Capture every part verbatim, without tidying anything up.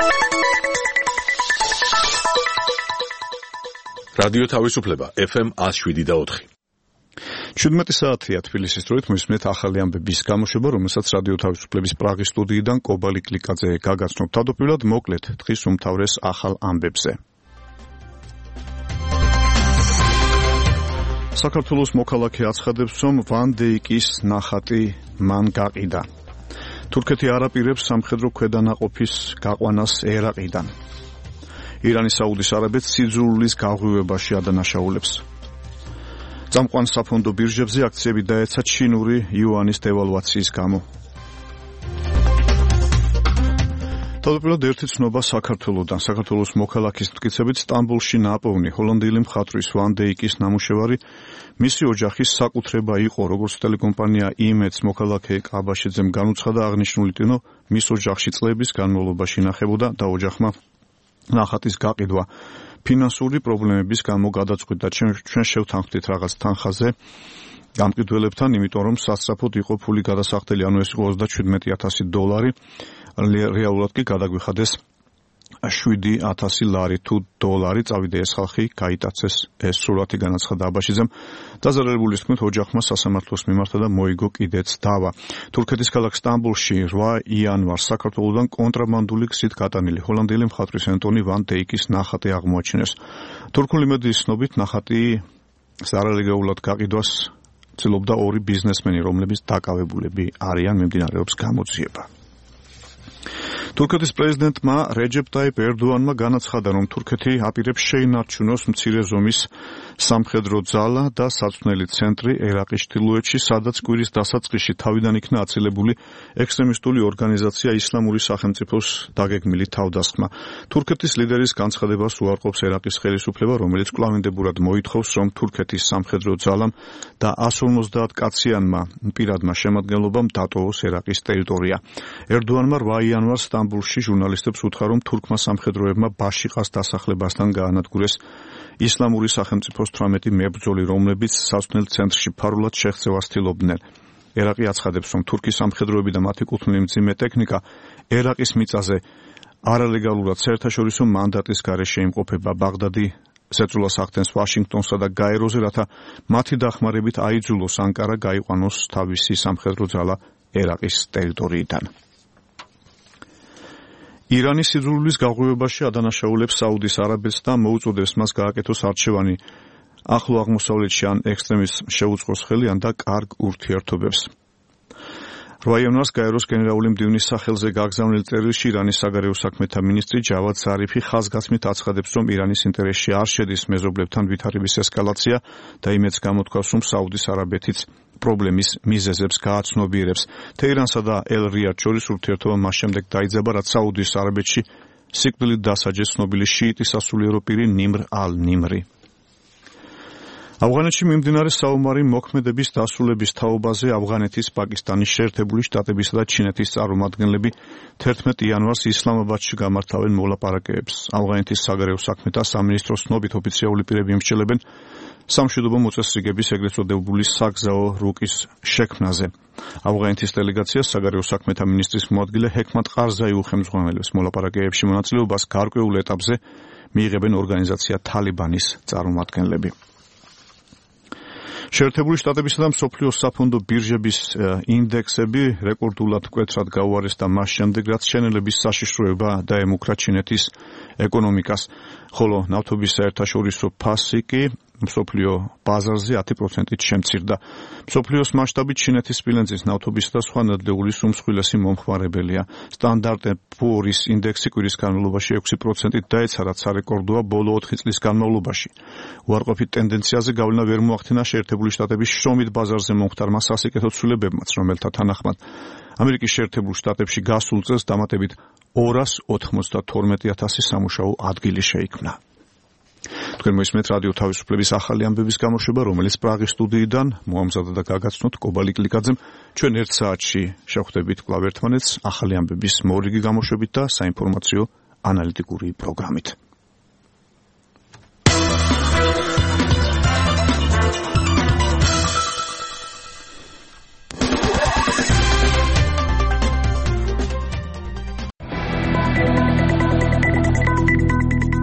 რადიო თავისუფლება ეფ ემ one oh seven და four. შვიდმეტი საათია თბილისის დროით მოისმენთ ახალი ამბების გამოშვება, რომელსაც რადიო თავისუფლების პრაღის სტუდიიდან კობალი კლიკაძე გაგაცნობთ. თავდაპირველად მოკლედ დღის უმთავრეს ახალ ამბებზე. საქართველოს მოქალაქე აცხადებს, რომ ვან დეიკის ნახატი მან გაყიდა. თურქეთი არ აპირებს სამხედრო ქვედანაყოფის გაყვანას ერაყიდან. ირანის საუდის არაბეთს სიძულვილის გაღვივებაში ადანაშაულებს. წამყვან საფონდო ბირჟებზე აქციები დაეცა ჩინური იუანის დევალვაციის გამო. თავდაპირველად ერთი ცნობა საქართველოდან. საქართველოს მოქალაქის მტკიცებით სტამბოლში ნაპოვნი ჰოლანდიელი მხატვრის ვან დეიკის ნამუშევარი მისი ოჯახის საკუთრება იყო, როგორც ტელეკომპანია იმედს მოქალაქე ყაბაშიძემ განუცხადა, აღნიშნული ტინო მის ოჯახში წლების განმავლობაში ინახებოდა და ოჯახმა ნახატის გაყიდვა ფინანსური პრობლემების გამო გადაწყვიტა. ჩვენ შევთანხმდით რაღაც თანხაზე გამყიდველებთან, იმიტომ რომ სასწრაფოდ იყო ფული გადასახდელი, ანუ ეს იყო ოცდაშვიდმეტი ათასი დოლარი, რეალურად კი გადაგვიხადეს შვიდი ათასი ლარი თუ დოლარი. წავიდა ეს ხალხი, გაიტაცეს ეს სურათი, განაცხადა აბაშიძემ. დაზარალებული თქმით, ოჯახმა სასამართლოს მიმართა და მოიგო კიდეც დავა. თურქეთის ქალაქ სტამბოლში რვა იანვარს საქართველოდან კონტრაბანდული გზით გატანილი ჰოლანდიელი მხატვრის ენტონი ვან დეიკის ნახატი აღმოაჩინეს. თურქული მედიის ცნობით, ნახატი არალეგალურად გაყიდვას ცდილობდა ორი ბიზნესმენი, რომლებიც დაკავებულები არიან, მიმდინარეობს გამოძიება. თურქეთის პრეზიდენტმა რეჯეპ ტაიპ ერდოანმა განაცხადა, რომ თურქეთი აპირებს შეინარჩუნოს მცირე ზომის სამხედრო ძალა და საცვნელი ცენტრი ერაყის ჩრდილოეთში, სადაც კვირის დასაწყისში თავიდან იქნა აცილებული ექსტრემისტული ორგანიზაცია ისლამური სახელმწიფოს დაგეგმილი თავდასხმა. თურქეთის ლიდერის განცხადებას უარყოფს ერაყის ხელისუფლება, რომელიც კვლავინდებურად მოითხოვს, რომ თურქეთის სამხედრო ძალამ და one fifty კაციანმა პირადმა შემადგენლობამ დატოვოს ერაყის ტერიტორია. ერდოანმა რვა იანვარს სტამბოლში ჟურნალისტებს უთხრა, რომ თურქმა სამხედროებმა ბაშიყას დასახლებასთან გაანადგურეს ისლამური სახელმწიფოს თვრამეტი მებრძოლი, რომლებიც საცვნელ ცენტრში ფარულად შეღწევას ცდილობდნენ. ერაყი აცხადებს, რომ თურქის სამხედროები და მათი კუთვნილი მძიმე ტექნიკა ერაყის მიწაზე არალეგალურად საერთაშორისო მანდატის გარეშე იმყოფება. ბაღდადი ზეწოლას ახდენს ვაშინგტონსა და გაეროზე, რათა მათი დახმარებით აიძულოს ანკარა გაიყვანოს თავისი სამხედრო ძალა ერაყის ტერიტორიიდან. ირანის სიძულვილის გაღვივებაში ადანაშაულებს საუდის არაბეთს და მოუწოდებს მას გააკეთოს არჩევანი ახლო აღმოსავლეთში ან ექსტრემიზმს შეუწყოს ხელი ან და კარგ ურთიერთობებს. რვა იანვარს გაეროს გენერალური მდივნის სახელზე გაგზავნილ წერილში ირანის საგარეო საქმეთა მინისტრი ჯავად ზარიფი ხაზგასმით აცხადებს, რომ ირანის ინტერესში არ შედის მეზობლებთან ვითარების ესკალაცია და იმედს გამოთქვას, რომ საუდის არაბეთიც პრობლემის მიზეზებს გააცნობიერებს. თეირანსა და ელ-რიადს შორის ურთიერთობა მას შემდეგ დაიძაბა, რაც საუდის არაბეთში სიკვდილით დასაჯეს ცნობილი შიიტი სასულიერო პირი ნიმრ ალ-ნიმრი. ავღანეთში მიმდინარე საომარი მოქმედების დასრულების თაობაზე ავღანეთის, პაკისტანის შეერთებული შტატებისა და ჩინეთის წარმომადგენლები თერთმეტი იანვარს ისლამაბადში გამართავენ მოლაპარაკებებს. ავღანეთის საგარეო საქმეთა სამინისტროს ცნობით ოფიციალური პირები ემსჯელებენ სამშვიდობო მოწესრიგების ეგრეთ წოდებული საგზაო რუკის შექმნაზე. ავღანეთის დელეგაციას საგარეო საქმეთა მინისტრის მოადგილე ჰექმათ ყარზაი უხელმძღვანელებს. მოლაპარაკებებში მონაწილეობას გარკვეულ ეტაპზე მიიღებენ ორგანიზაცია თალიბანის წარმომადგენლები. შეერთებული შტატებისა და მსოფლიოს საფონდო ბირჟების ინდექსები რეკორდულად მკვეთრად გაუარესდა მას შემდეგ, რაც შენელების საშიშროება დაემუქრა ჩინეთის ეკონომიკას, ხოლო ნავთობის საერთაშორისო ფასი კი მსოფლიო ბაზარზე ათი პროცენტით შემცირდა. მსოფლიოს მასშტაბით ჩინეთის სპილენძის, ნავთობისა და სხვა ნედლეულის უმსხვილესი მომხმარებელია. სტანდარტ and Poor's ინდექსი კვირის განმავლობაში ექვსი პროცენტით დაეცა, რაც სარეკორდოა ბოლო ოთხი წლის განმავლობაში. უარყოფით ტენდენციაზე გავლენა ვერ მოახდინა შეერთებული შტატების შრომით ბაზარზე მომხდარმა სასიკეთო ცვლილებებმაც, რომელთა თანახმად ამერიკის შეერთებულ შტატებში გასულ წელს დამატებით ორას ოთხმოცდათორმეტი ათასი სამუშაო ადგილი შეიქმნა. თქვენ მოისმენთ რადიო თავისუფლების ახალი ამბების გამოშვება, რომელიც პრაღის სტუდიიდან მოამზადა და გაგაცნოთ კობალი კლიკაძემ. ჩვენ ერთ საათში შევხვდებით კვლავ ერთმანეთს ახალი ამბების მორიგი გამოშვებით და საინფორმაციო ანალიტიკური პროგრამით.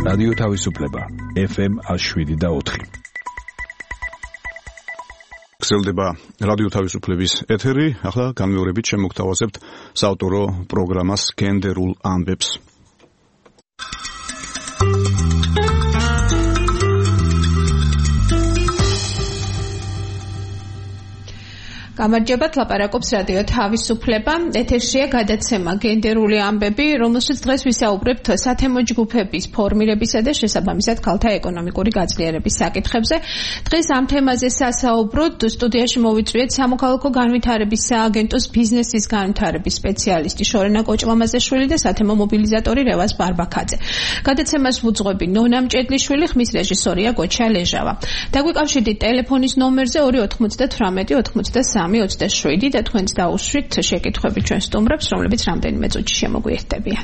რადიო თავისუფლება ეფ ემ one oh seven და four. გრძელდება რადიო თავისუფლების ეთერი. ახლა განმეორებით შემოგთავაზებთ საავტორო პროგრამას გენდერულ ამბებს. გამარჯობათ, ლაპარაკობს რადიო თავისუფლება. ეთერშია გადაცემა გენდერული ამბები, რომელშიც დღეს ვისაუბრებთ სათემო ჯგუფების ფორმირებისა და შესაბამისად ქალთა ეკონომიკური გაძლიერების საკითხებზე. დღეს ამ თემაზე სასაუბროდ სტუდიაში მოვიწვიეთ სამოქალაქო განვითარების სააგენტოს ბიზნესის განვითარების სპეციალისტი შორენა კოჭლამაზეშვილი და სათემო მობილიზატორი რევაზ ბარბაქაძე. გადაცემას ვუძღვები ნონა მჭედლიშვილი, ხმის რეჟისორია გოჩა ლეჟავა. დაგვიკავშირდით ტელეფონის ნომერზე two eight eight eight eight twenty-seven და თქვენც დაუშვით შეკითხვები ჩვენ სტუმრებს, რომლებიც რამდენიმე წუთში შემოგვიერთდებიან.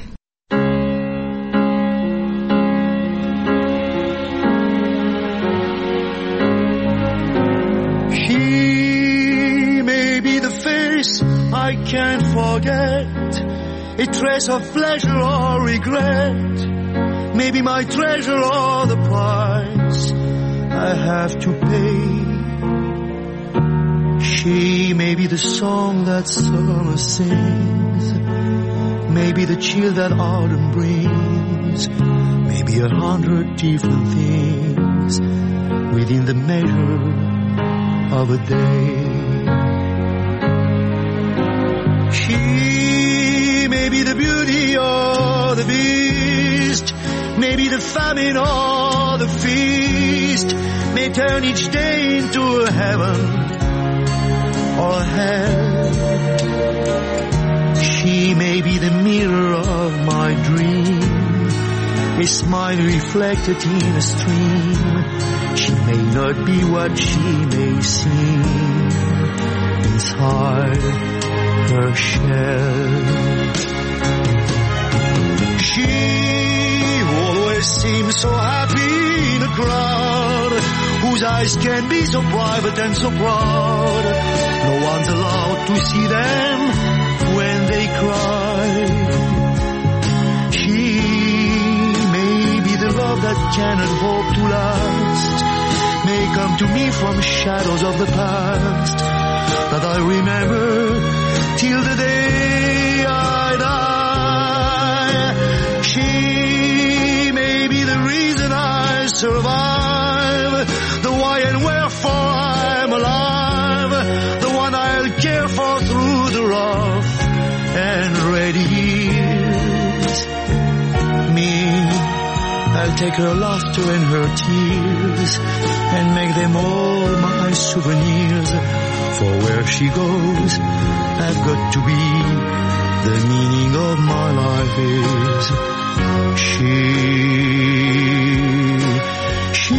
She may be the face I can't forget, a trace of pleasure or regret, maybe my treasure or the price I have to pay. She may be the song that summer sings, maybe the chill that autumn brings, maybe a hundred different things within the measure of a day. She may be the beauty or the beast, maybe the famine or the feast, may turn each day into a heaven or hell. She may be the mirror of my dream, a smile reflected in a stream. She may not be what she may seem inside her shell. She always seems so happy in a crowd, whose eyes can be so private and so proud. No one's allowed to see them when they cry. She may be the love that cannot hope to last, may come to me from shadows of the past that I remember till the day I die. She may be the reason I survive, the why and wherefore I'm alive, the one I'll care for through the rough and ready years. Me, I'll take her laughter and her tears and make them all my souvenirs. For where she goes, I've got to be. The meaning of my life is she. She.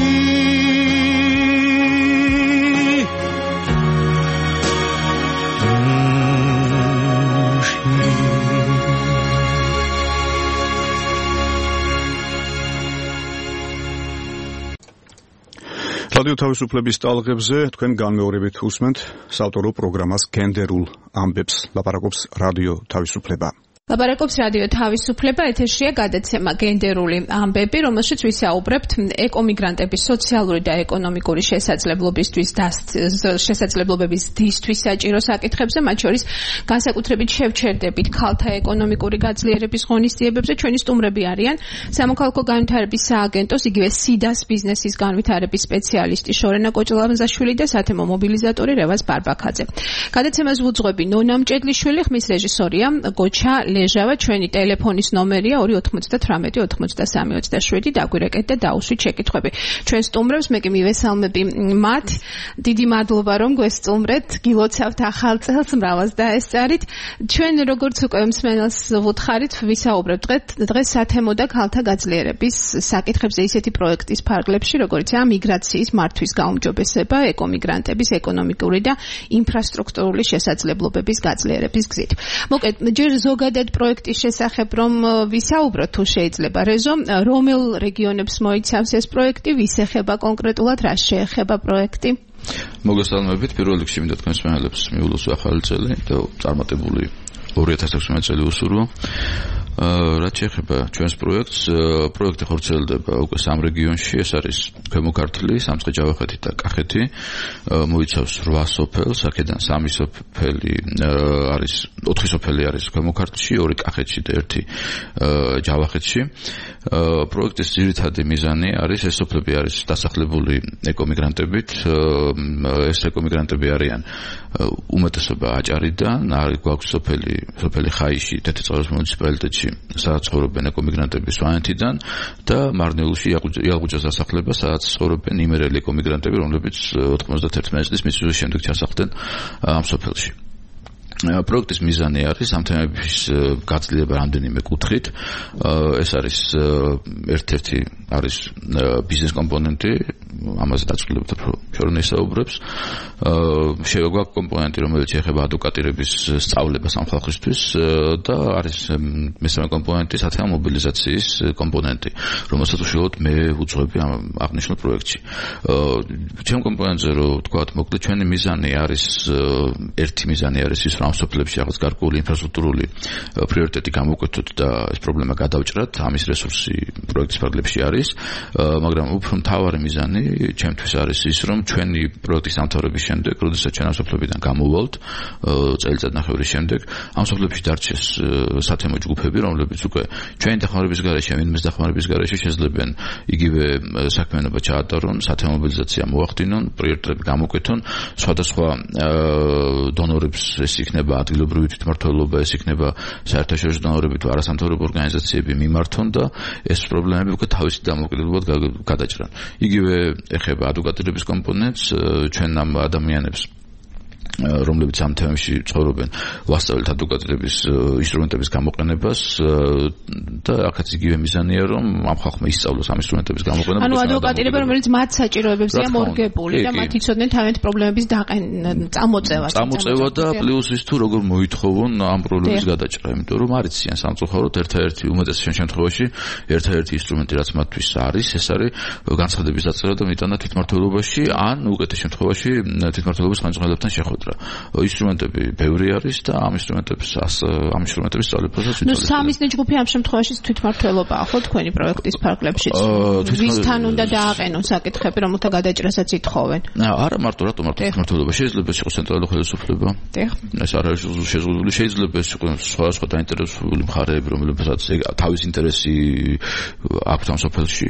რადიო თავისუფლების ტალღებზე თქვენ განმეორებით უსმენთ საავტორო პროგრამას გენდერულ ამბებს. ლაპარაკობს რადიო თავისუფლება. ლაპარაკობს რადიო თავისუფლება, ეთერშია გადაცემა გენდერული ამბები, რომელშიც ვისაუბრებთ ეკომიგრანტების სოციალური და ეკონომიკური შესაძლებლობისთვის და შესაძლებლობების დისთვის საჭირო საკითხებზე, მათ შორის განსაკუთრებით შევჩერდებით ქალთა ეკონომიკური გაძლიერების ღონისძიებებზე. ჩვენი სტუმრები არიან სამოქალაქო განვითარების სააგენტოს, იგივე სიდას ბიზნესის განვითარების სპეციალისტი შორენა კოჭლამაზაშვილი და სათემო მობილიზატორი რევაზ ბარბაქაძე. გადაცემას ვუძღვები ნონა მჭედლიშვილი, ხმის რეჟისორია გოჩა ლეჟავა. ჩვენი ტელეფონის ნომერია two eight eight eight twenty-three twenty-seven. დაგვირეკეთ და დაუსვით შეკითხვები. ჩვენ სტუმრებს მე კი მივესალმები მათ. დიდი მადლობა რომ გვესწუმრეთ. გილოცავთ ახალ წელს, მრავალს დაესწარით. ჩვენ როგორც უკვე მსმენელს ვუთხარით, ვისაუბრებთ დღეს სათემო და ქალთა გაძლიერების საკითხებზე ისეთი პროექტის ფარგლებში, როგორიცაა მიგრაციის მართვის გაუმჯობესება, ეკომიგრანტების ეკონომიკური და ინფრასტრუქტურული შესაძლებლობების გაძლიერების გზით. მოკეთ ჯერ ზოგადად პროექტის შესახებ რომ ვისაუბროთ, თუ შეიძლება რეზო, რომელ რეგიონებს მოიცავს ეს პროექტი, ვის ეხება კონკრეტულად, რა შეეხება პროექტი? მოგესალმებით, პირველ რიგში მინდა თქვენს მსმენელებს მიულოს ახალი წელი და წარმატებული two thousand sixteen წელი უსურვო. რაც შეეხება ჩვენს პროექტს, პროექტი ხორციელდება უკვე სამ რეგიონში, ეს არის ქვემო ქართლი, სამცხე-ჯავახეთი და კახეთი. მოიცავს რვა სოფელს, აქედან სამი სოფელი არის, ოთხი სოფელი არის ქვემო ქართლში, ორი კახეთში და ერთი ჯავახეთში. პროექტის ძირითადი მიზანი არის, ეს სოფლები არის დასახლებული ეკომიგრანტებით. ეს ეკომიგრანტები არიან უმეტესობა აჭარიდან, არის გვაქვს სოფელი, სოფელი ხაიში, თეთრიწყაროს მუნიციპალიტეტში, სადაც ცხოვრობენ ეკომიგრანტები სვანეთიდან და მარნეულში იალღუჯას დასახლება, სადაც ცხოვრობენ იმერელი ეკომიგრანტები, რომლებიც ოთხმოცდაერთი წლის მიწისძვრის შემდეგ ჩასახლდნენ ამ სოფელში. პროექტის მიზანი არის ამ თემების გაცილება რამდენიმე კუთხით. ეს არის ერთ-ერთი არის ბიზნეს კომპონენტი, ამაზე დაწვრილებთ ფორნე საუბრებს. შეგვაქვს კომპონენტი, რომელიც ეხება ადვოკატირების სწავლებას ამ ხალხისთვის და არის მესამე კომპონენტი სათემო მობილიზაციის კომპონენტი, რომელსაც უშუალოდ მე ვუძღვები ამ აღნიშნულ პროექტში. ჩემ კომპონენტზე რო ვთქვათ, მოკლედ ჩვენი მიზანი არის ერთი მიზანი არის ის, რომ ამ სოფლებში რაღაც გარკვეული ინფრასტრუქტურული პრიორიტეტი გამოვკვეთოთ და ეს პრობლემა გადავჭრათ, ამის რესურსი პროექტის ფარგლებში არის, მაგრამ უფრო მთავარი მიზანი ჩემთვის არის ის, რომ ჩვენი პროექტის დამთავრების შემდეგ, როდესაც ჩვენ ამ სოფლებიდან გამოვალთ წელიწადნახევრის შემდეგ, ამ სოფლებში დარჩეს სათემო ჯგუფები, რომლებიც უკვე ჩვენი დახმარების გარეშე, ვინმეს დახმარების გარეშე შეძლებენ იგივე საქმიანობა ჩაატარონ, სათემო მობილიზაცია მოახდინონ, პრიორიტეტები გამოვკვეთონ, სხვადასხვა დონორებს ეს იქნება ადგილობრივი თვითმმართველობა, ეს იქნება საერთაშორისო დონორები თუ არასამთავრობო ორგანიზაციები მიმართონ და ეს პრობლემები უკვე თავისი დამოუკიდებლად გადაჭრან. იგივე ეხება ადვოკატირების კომპონენტს, ჩვენ ამ ადამიანებს რომლებიც ამ თემებში ცხოვრობენ, ვასწავლეთ ადვოკატირების ინსტრუმენტების გამოყენებას და აქაც იგივე მიზანია, რომ ამ ხალხმა ისწავლოს ამ ინსტრუმენტების გამოყენება. ანუ ადვოკატირება, რომელიც მათ საჭიროებებზეა მორგებული და მათ იცოდნენ თავიანთი პრობლემების წამოწევა. წამოწევა და პლუს ის თუ როგორ მოითხოვონ ამ პრობლემის გადაჭრა, იმიტომ რომ არ იციან სამწუხაროდ ერთ-ერთი უმეტეს შემთხვევაში ერთ-ერთი ინსტრუმენტი, რაც მათთვის არის, ეს არის განცხადების დაწერა და მიტანა თვითმმართველობაში, ან უკეთეს შემთხვევაში თვითმმართველობის ხელმძღვანელებთან შეხვედრა. ინსტრუმენტები ბევრი არის და ამ ინსტრუმენტების ამ ინსტრუმენტების სწავლებასაც ვიცოდი. ნუ სამიზნე ჯგუფი ამ შემთხვევაში თვითმმართველობაა, ხო, თქვენი პროექტის ფარგლებშიც. ვისთან უნდა დააყენონ საკითხები, რომელთა გადაჭრასაც ითხოვენ? არა, მარტო რატო მარტო თვითმმართველობა, შეიძლება ეს იყოს ცენტრალური ხელისუფლება. ეს არ არის შეზღუდული, შეიძლება ეს იყოს სხვადასხვა დაინტერესებული მხარეები, რომლებსაც თავის ინტერესი აქვთ ამ სოფელში.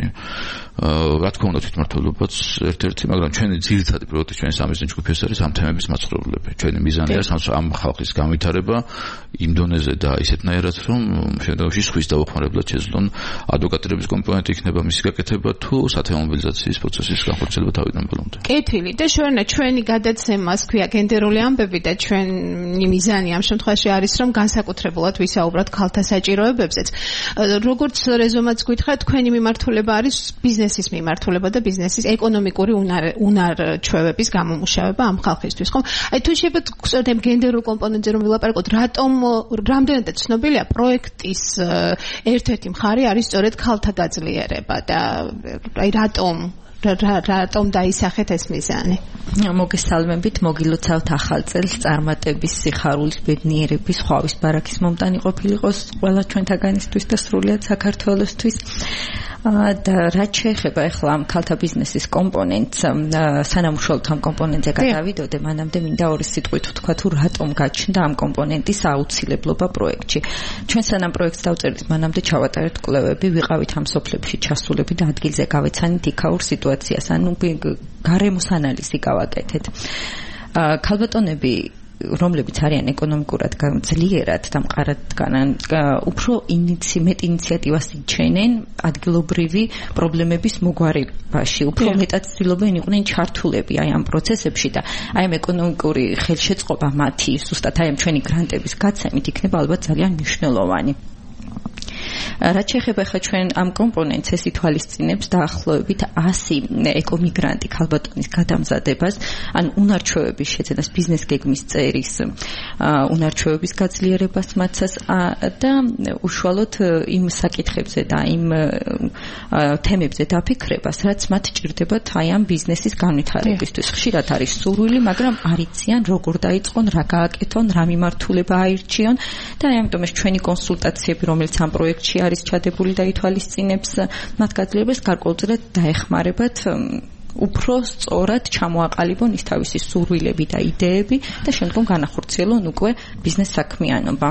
რა თქმა უნდა თვითმმართველობაც ერთ-ერთი, მაგრამ ჩვენი ძირითადი პროექტი, ჩვენი სამიზნე ჯგუფი ეს არის ამ თემების მაცხოვრებლები. ჩვენი მიზანი არის ამ ხალხის განვითარება იმ დონეზე და ისეთნაირად, რომ შემდგომში სხვის დაუხმარებლად შეძლონ ადვოკატირების კომპონენტი იქნება მისი გაკეთება თუ სათემო მობილიზაციის პროცესის განხორციელება თავიდან ბოლომდე. კეთილი და შევერნა ჩვენი გადაცემას ქვია გენდერული ამბები და ჩვენი მიზანი ამ შემთხვევაში არის, რომ განსაკუთრებულად ვისაუბროთ ქალთა საჭიროებებზეც. როგორც რეზომაც გითხრათ, თქვენი მიმართულება არის ბიზნესის მიმართულება და ბიზნესის ეკონომიკური უნარჩვევების გამომუშავება ამ ხალხისთვის, ხო? აი თუ შეიძლება სწორედ ამ გენდერულ კომპონენტზე რომ ვილაპარაკოთ, რატომ რამდენადაც ცნობილია პროექტის ერთ-ერთი მხარე არის სწორედ ქალთა გაძლიერება და აი რატომ რატომ დაისახეთ ეს მიზანი? მოგესალმებით, მოგილოცავთ ახალ წელს, წარმატების, სიხარულის, ბედნიერების, ხვავის ბარაქის მომტანი ყოფილიყოს ყველა ჩვენთაგანისთვის და სრულიად საქართველოსთვის. და რაც შეეხება ახლა ამ ქალთა ბიზნესის კომპონენტს, სანამ უშუალოდ ამ კომპონენტზე გადავიდოდე, მანამდე მინდა ორი სიტყვით ვთქვა თუ რატომ გაჩნდა ამ კომპონენტის აუცილებლობა პროექტში. ჩვენ სანამ პროექტს დავწერთ, მანამდე ჩავატარეთ კვლევები, ვიყავით ამ სოფლებში ჩასულები და ადგილზე გავეცანით იქაურ სიტუაციას, ანუ გარემოს ანალიზი გავაკეთეთ. ქალბატონები რომლებიც არიან ეკონომიკურად ძლიერად და მყარად დგანან, უფრო მეტ ინიციატივას იჩენენ ადგილობრივი პრობლემების მოგვარებაში, უფრო მეტად ცდილობენ იყვნენ ჩართულები აი ამ პროცესებში და აი ამ ეკონომიკური ხელშეწყობა მათი, ზუსტად აი ამ ჩვენი გრანტების გაცემით იქნება ალბათ ძალიან მნიშვნელოვანი. რაც შეეხება ხა ჩვენ ამ კომპონენტს ეს ითვალისწინებს დაახლოებით ასი ეკომიგრანტი ქალბატონის გადამზადებას, ან უნარჩვევების შეძენას, ბიზნეს გეგმის წერის უნარჩვევების გაძლიერებას მათაც და უშუალოდ იმ საკითხებზე და იმ თემებზე დაფიქრებას, რაც მათ ჭირდებათ აი ამ ბიზნესის განვითარებისთვის. ხშირად არის სურვილი, მაგრამ არ იციან როგორ დაიწყონ, რა გააკეთონ, რა მიმართულება აირჩიონ და ამიტომ ეს ჩვენი კონსულტაციები, რომელიც ამ პროექტში არის ჩადებული და ითვალისწინებს მათ გაძლიერებას, გარკვეულწილად დაეხმარებათ უფრო სწორად ჩამოაყალიბონ ის თავისი სურვილები და იდეები და შემდგომ განახორციელონ უკვე ბიზნეს საქმიანობა.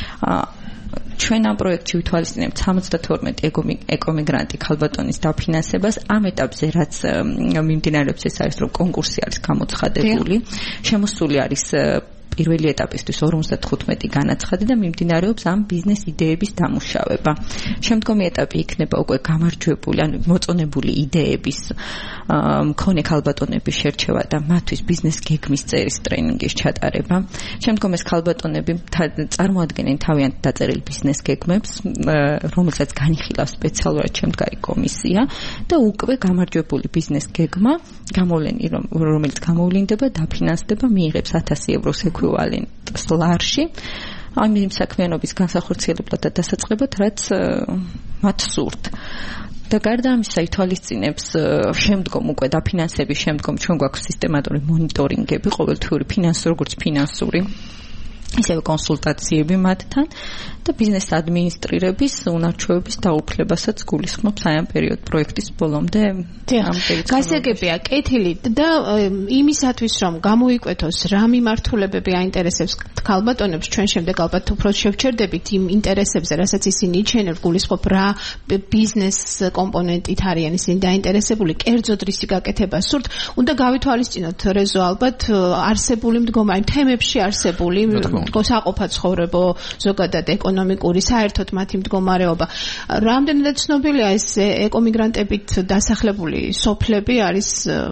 ჩვენ ამ პროექტში ვითვალისწინებთ სამოცდათორმეტი ეკომიგრანტი ქალბატონის დაფინანსებას. ამ ეტაპზე რაც მიმდინარეობს ეს არის, რომ კონკურსი არის გამოცხადებული, შემოსული არის პირველი ეტაპისთვის ორმოცდათხუთმეტი განაცხადი და მიმდინარეობს ამ ბიზნეს იდეების დამუშავება. შემდგომი ეტაპი იქნება უკვე გამარჯვებული, ანუ მოწონებული იდეების მქონე ქალბატონების შერჩევა და მათთვის ბიზნეს გეგმის წერის ტრენინგის ჩატარება. შემდგომ ეს ქალბატონები წარმოადგენენ თავიანთ დაწერილ ბიზნეს გეგმებს, რომელსაც განიხილავს სპეციალურად შემდგარი კომისია და უკვე გამარჯვებული ბიზნეს გეგმა, გამოვლენი რომელიც გამოვლინდება, დაფინანსდება, მიიღებს ათასი ევროს ექვივალენტს ლარში. ამ იმ საქმიანობის განსახორციელებლად და დასაწყებად, რაც მათ სურთ. და გარდა ამისა ითვალისწინებს შემდგომ უკვე დაფინანსების შემდგომ ჩვენ გვაქვს სისტემატური მონიტორინგები, ყოველთვიური ფინანსური, როგორც ფინანსური, ისევე კონსულტაციები მათთან და ბიზნეს ადმინისტრირების უნარჩვევების დაუფლებასაც გულისხმობს აი ამ პერიოდ პროექტის ბოლომდე. გასაგებია კეთილი და იმისათვის რომ გამოიკვეთოს რა მიმართულებები აინტერესებს ქალბატონებს, ჩვენ შემდეგ ალბათ უფრო შევჩერდებით იმ ინტერესებზე, რასაც ისინი იჩენენ, გულისხმობ რა ბიზნეს კომპონენტით არიან ისინი დაინტერესებული, კერძოდ რისი გაკეთება სურთ, უნდა გავითვალისწინოთ რეზო ალბათ არსებული მდგომარი თემებში არსებული საყოფა ცხოვრებო, ზოგადად ეკონომიკური, საერთოდ მათი მდგომარეობა. რამდენადაც ცნობილია ეს ეკომიგრანტებით დასახლებული სოფლები არის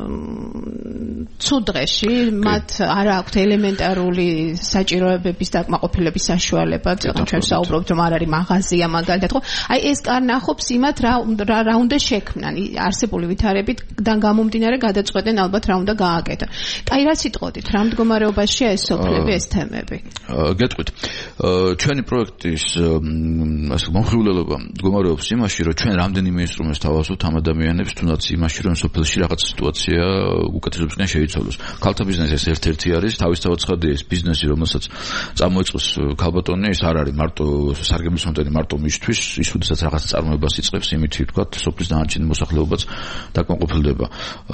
ცუდ დღეში, მათ არ აქვთ ელემენტარული საჭიროებების დაკმაყოფილების საშუალება, ჩვენ საუბრობთ რომ არ არის მაღაზია მაგალითად, ხო? აი ეს კარნახობს იმათ რა რა უნდა შექმნან, არსებული ვითარებიდან გამომდინარე გადაწყვეტენ ალბათ რა უნდა გააკეთონ. აი რა სიტყვით, რა მდგომარეობაშია ეს სოფლები, ეს თემები? გეტყვით. ჩვენი პროექტის ასე მომხიბვლელობა მდგომარეობს იმაში, რომ ჩვენ რამდენიმე ინსტრუმენტს თავაზობთ ამ ადამიანებს, თუნდაც იმაში, რომ სოფელში რაღაც სიტუაცია უკეთესობისკენ შეიცვალოს. ქალთა ბიზნესი ეს ერთ-ერთი არის, თავისთავად ცხადია ეს ბიზნესი, რომელსაც წამოიწყოს ქალბატონი, ეს არ არის მარტო სარგებლის მომენტი მარტო მისთვის, ის უდესაც რაღაც წარმოებას იწყებს, იმითი ვთქვათ, სოფლის დანარჩენი მოსახლეობაც დაკმაყოფილდება.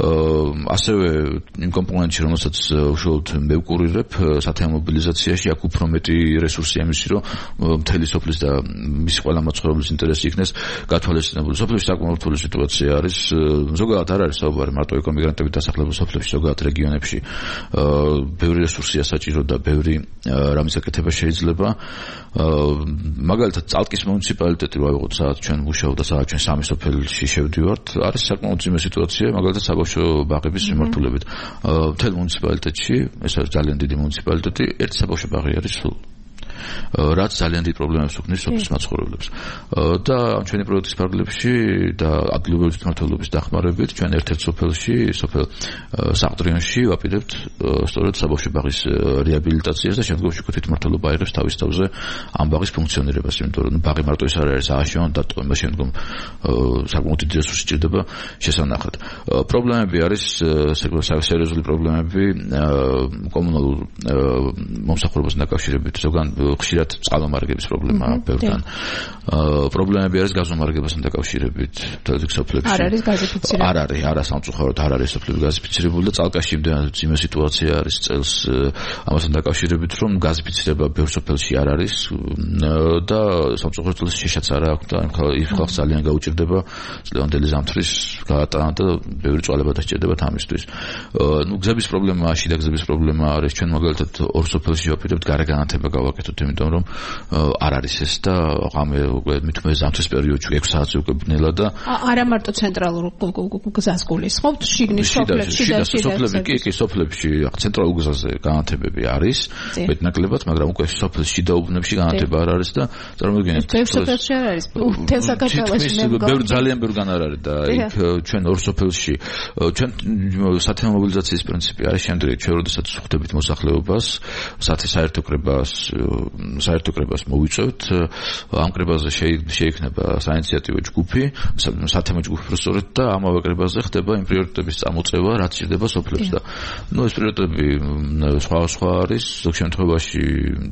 ასევე იმ კომპონენტში, რომელსაც უშუალოდ მე ვკურირებ, სათემო მობილიზაციაში აქ უფრო მეტი რესურსი ამისი, რომ მთელი სოფლის და მისი ყველა მაცხოვრებლის ინტერესი იქნეს გათვალისწინებული. სოფლებში საკმაოდ რთული სიტუაცია არის. ზოგადად არ არის საუბარი მარტო ეკომიგრანტებით დასახლებულ სოფლებში, ზოგადად რეგიონებში ბევრი რესურსია საჭირო და ბევრი რამის გაკეთება შეიძლება. მაგალითად, წალკის მუნიციპალიტეტი რო ავიღოთ, სადაც ჩვენ მუშაობთ და სადაც ჩვენ სამი სოფელში შევდივართ, არის საკმაოდ ძიმე სიტუაცია, მაგალითად საბავშვო ბაღების მიმართულებით. მთელ მუნიციპალიტეტში, ეს არის ძალიან დიდი მუნიციპალიტეტი, ერთი საბავშვო ბაღი არის სულ. რაც ძალიან დიდ პრობლემებს უქმნის სოფლის მაცხოვრებლებს. და ჩვენი პროექტის ფარგლებში და ადგილობრივი თვითმმართველობის დახმარებით ჩვენ ერთ-ერთ სოფელში, სოფელ საყდრიონში ვაპირებთ სწორედ საბავშვო ბაღის რეაბილიტაციას და შემდგომში უკვე თვითმმართველობა აიღებს თავის თავზე ამ ბაღის ფუნქციონირებას, იმიტომ რომ ბაღი მარტო ის არ არის ააშენონ და ტოვება, შემდგომ საკმაოდ დიდი რესურსი ჭირდება შესანახად. პრობლემები არის სერიოზული პრობლემები კომუნალურ მომსახურებასთან დაკავშირებით, ზოგან ხშირად წყალმომარაგების პრობლემაა ბევრთან. პრობლემები არის გაზომარაგებასთან დაკავშირებით, თელიქ სოფლებში. არ არის გაზიფიცირებული. არ არის, არა სამწუხაროდ არ არის სოფლები გაზიფიცირებული და წალკაში იმდენად ძიმე სიტუაცია არის წელს ამასთან დაკავშირებით, რომ გაზიფიცირება ბევრ სოფელში არ არის და სამწუხაროდ წელს შეშაც არ აქვს და იმ ხალხს ძალიან გაუჭირდება ლევანდელი ზამთრის გაატანა და ბევრი წვალება დასჭირდებათ ამისთვის. ნუ გზების პრობლემაა, შიდა გზების პრობლემა არის. ჩვენ მაგალითად ორ სოფელში ვაპირებთ გარეგანათება გავაკეთოთ დავიწყოთ, იმიტომ რომ არ არის ეს და ღამე უკვე მithume ზამთრის პერიოდში έξი საათზე უკვე ბნელა და არა მარტო ცენტრალურ გზას გულისხმობთ, შიგნის სოფლებში და სოფლებში კი კი სოფლებში ცენტრალურ გზაზე განათებები არის მეტნაკლებად, მაგრამ უკვე სოფლში და უბნებში განათება არ არის და წარმოგიდგენთ სოფლებში არ არის თელ საქართველოში მე ბევრი ძალიან ბევრგან არ არის და იქ ჩვენ ორ სოფელში ჩვენ სათემო მობილიზაციის პრინციპი არის შემდეგი, ჩვენ როდესაც ვხვდებით მოსახლეობას, საათი საერთო კრებას საერთო კრებას მოვიწევთ, ამ კრებაზე შეიქმნება საინიციატივო ჯგუფი, სათემო ჯგუფი პროფესორით და ამავე კრებაზე ხდება იმ პრიორიტეტების წამოწევა, რაც ჭირდება სოფლებს და ნუ ეს პრიორიტეტები სხვა სხვა არის, ზოგ შემთხვევაში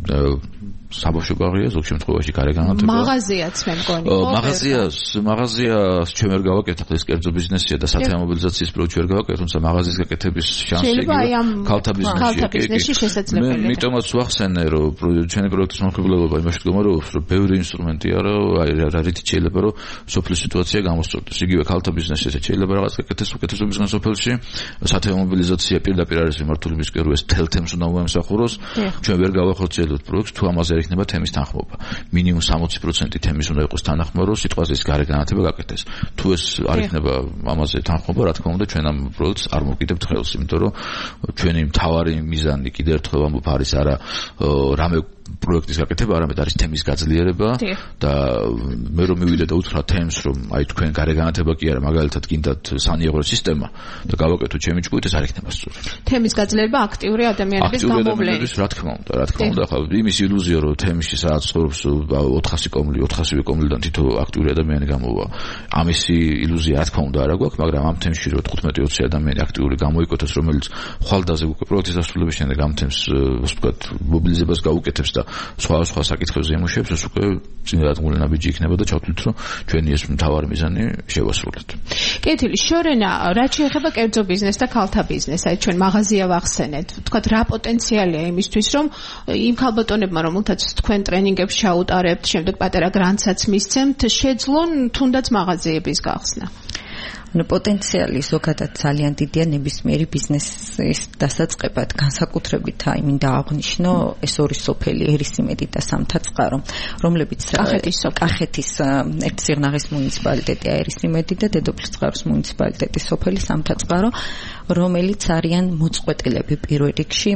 საბავშვო ბაღია, ზოგ შემთხვევაში გარეგანათება. მაღაზიაც მე მგონი. მაღაზიას, მაღაზიას ჩვენ ვერ გავაკეთეთ, ეს კერძო ბიზნესია და სათემო მობილიზაციის პროექტი ვერ გავაკეთეთ, თუმცა მაღაზიის გაკეთების შანსი ქალთა ბიზნესში შესაძლებელია. მიტომაც ვახსენე, რომ ჩვენი პროექტის მომხიბლელობა იმაში მდგომარეობს, რომ ბევრი ინსტრუმენტია, რომ რითიც შეიძლება რომ სოფლის სიტუაცია გამოსწორდეს. იგივე ქალთა ბიზნესიც შეიძლება რაღაც გაკეთდეს უკეთესობისგან სოფელში. სათემო მობილიზაცია პირდაპირ არის მიმართული მის კერო ეს თელ თემს უნდა მოემსახუროს. ჩვენ ვერ გავახორციელებთ პროექტს თუ ამაზე იქნება თემის თანხმობა. მინიმუმ სამოცი პროცენტი თემის უნდა იყოს თანახმობა, რომ სიტყვაზე ის გარეგანათება გაკეთდეს. თუ ეს არ იქნება ამაზე თანხმობა, რა თქმა უნდა, ჩვენ ამ პროექტს არ მოვკიდებთ ხელს, იმიტომ რომ ჩვენი მთავარი მიზანი კიდევ ერთხელ ამბობ არის არა რამე პროექტის გაკეთება, არამედ არის თემის გაძლიერება და მე რომ მივიდე და უთხრა თემს, რომ აი თქვენ გარეგანათება კი არა, მაგალითად გინდათ სანიაღრო სისტემა და გავაკეთოთ ჩემი ჯგუფით, ეს არ იქნება სწორი. თემის გაძლიერება აქტიური ადამიანების გამოვლენით. რა თქმა უნდა, რა თქმა უნდა, ხა იმის ილუზია რომ თემში სადაც ცხოვრობს ოთხასი კომლი, ოთხასივე კომლიდან თითო აქტიური ადამიანი გამოვა. ამისი ილუზია რა თქმა უნდა არ აქვს, მაგრამ ამ თემში რომ თხუთმეტი ოცი ადამიანი აქტიური გამოიკეთოს, რომელიც ხვალდაზე უკვე პროექტის დასრულების შემდეგ ამ თემს, ასე ვთქვათ, მობილიზებას გაუკეთებს და სხვა სხვა საკითხებზე იმუშავებს, ეს უკვე წინადადგმული ნაბიჯი იქნება და ჩავთვლით, რომ ჩვენი ეს მთავარი მიზანი შევასრულოთ. კეთილი, შორენა, რაც შეეხება კერძო ბიზნესს და ქალთა ბიზნესს, აი ჩვენ მაღაზია ვახსენეთ. ვთქვათ, რა პოტენციალია იმისთვის, რომ იმ ქალბატონებმა, რომელთაც თქვენ ტრენინგებს ჩაუტარებთ, შემდეგ პატარა გრანტსაც მისცემთ, შეძლონ თუნდაც მაღაზიების გახსნა. ну პოტენციალი ზოგადად ძალიან დიდია ნებისმიერი ბიზნესის დასაწყებად, განსაკუთრებით აი მინდა აღვნიშნო ეს ორი სოფელი, ერისიმედი და სამთაწყარო, რომლებიც კახეთის ერთ სიღნაღის მუნიციპალიტეტია ერისიმედი და დედოფლის წყაროს მუნიციპალიტეტის სოფელი სამთაწყარო, რომელიც არიან მოწყვეტილები პირველ რიგში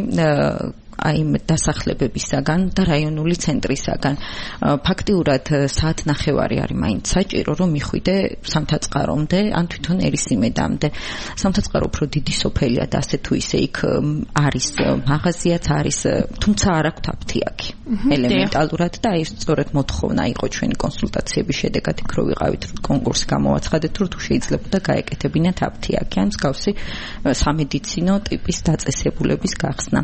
აი დასახლებებისაგან და რაიონული ცენტრისაგან. ფაქტიურად საათნახევარი არის მაინც საჭირო, რომ მიხვიდე სამთაწყარომდე, ან თვითონ ერისიმედამდე. სამთაწყარო უფრო დიდი სოფელია და ასე თუ ისე იქ არის მაღაზიაც არის, თუმცა არ აქვს აფთიაქი. ელემენტალურად და აი სწორედ მოთხოვნა იყო ჩვენი კონსულტაციების შედეგად იქ რო ვიყავით კონკურსი გამოვაცხადეთ, რომ თუ შეიძლებოდა გაეკეთებინათ აფთიაქი ან მსგავსი სამედიცინო ტიპის დაწესებულების გახსნა.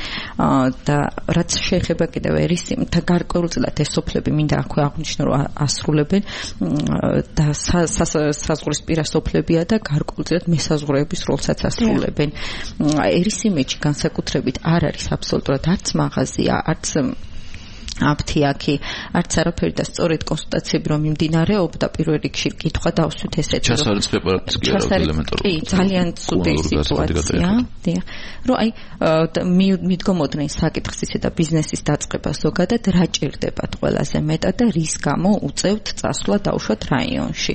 და რაც შეეხება კიდევ ერისიმთა გარკვეულწილად ეს სოფლები მინდა აქვე აღვნიშნო, რომ ასრულებენ და საზღვრისპირა სოფლებია და გარკვეულწილად მესაზღვრეების როლსაც ასრულებენ. ერისიმეთში განსაკუთრებით არ არის აბსოლუტურად არც მაღაზია, არც აფთიაქი, არც არაფერი და სწორედ კონსულტაციები რომ მიმდინარეობდა პირველ რიგში კითხვა დავსვით ესეთი რომ ჩასარიცხ პრეპარატის კი არა ელემენტარული. კი, ძალიან ცუდი სიტუაცია. დიახ. რომ აი მიდგომოდნენ საკითხს ისე და ბიზნესის დაწყება ზოგადად რა ჭირდებათ ყველაზე მეტად და რის გამო უწევთ წასვლა დაუშვათ რაიონში.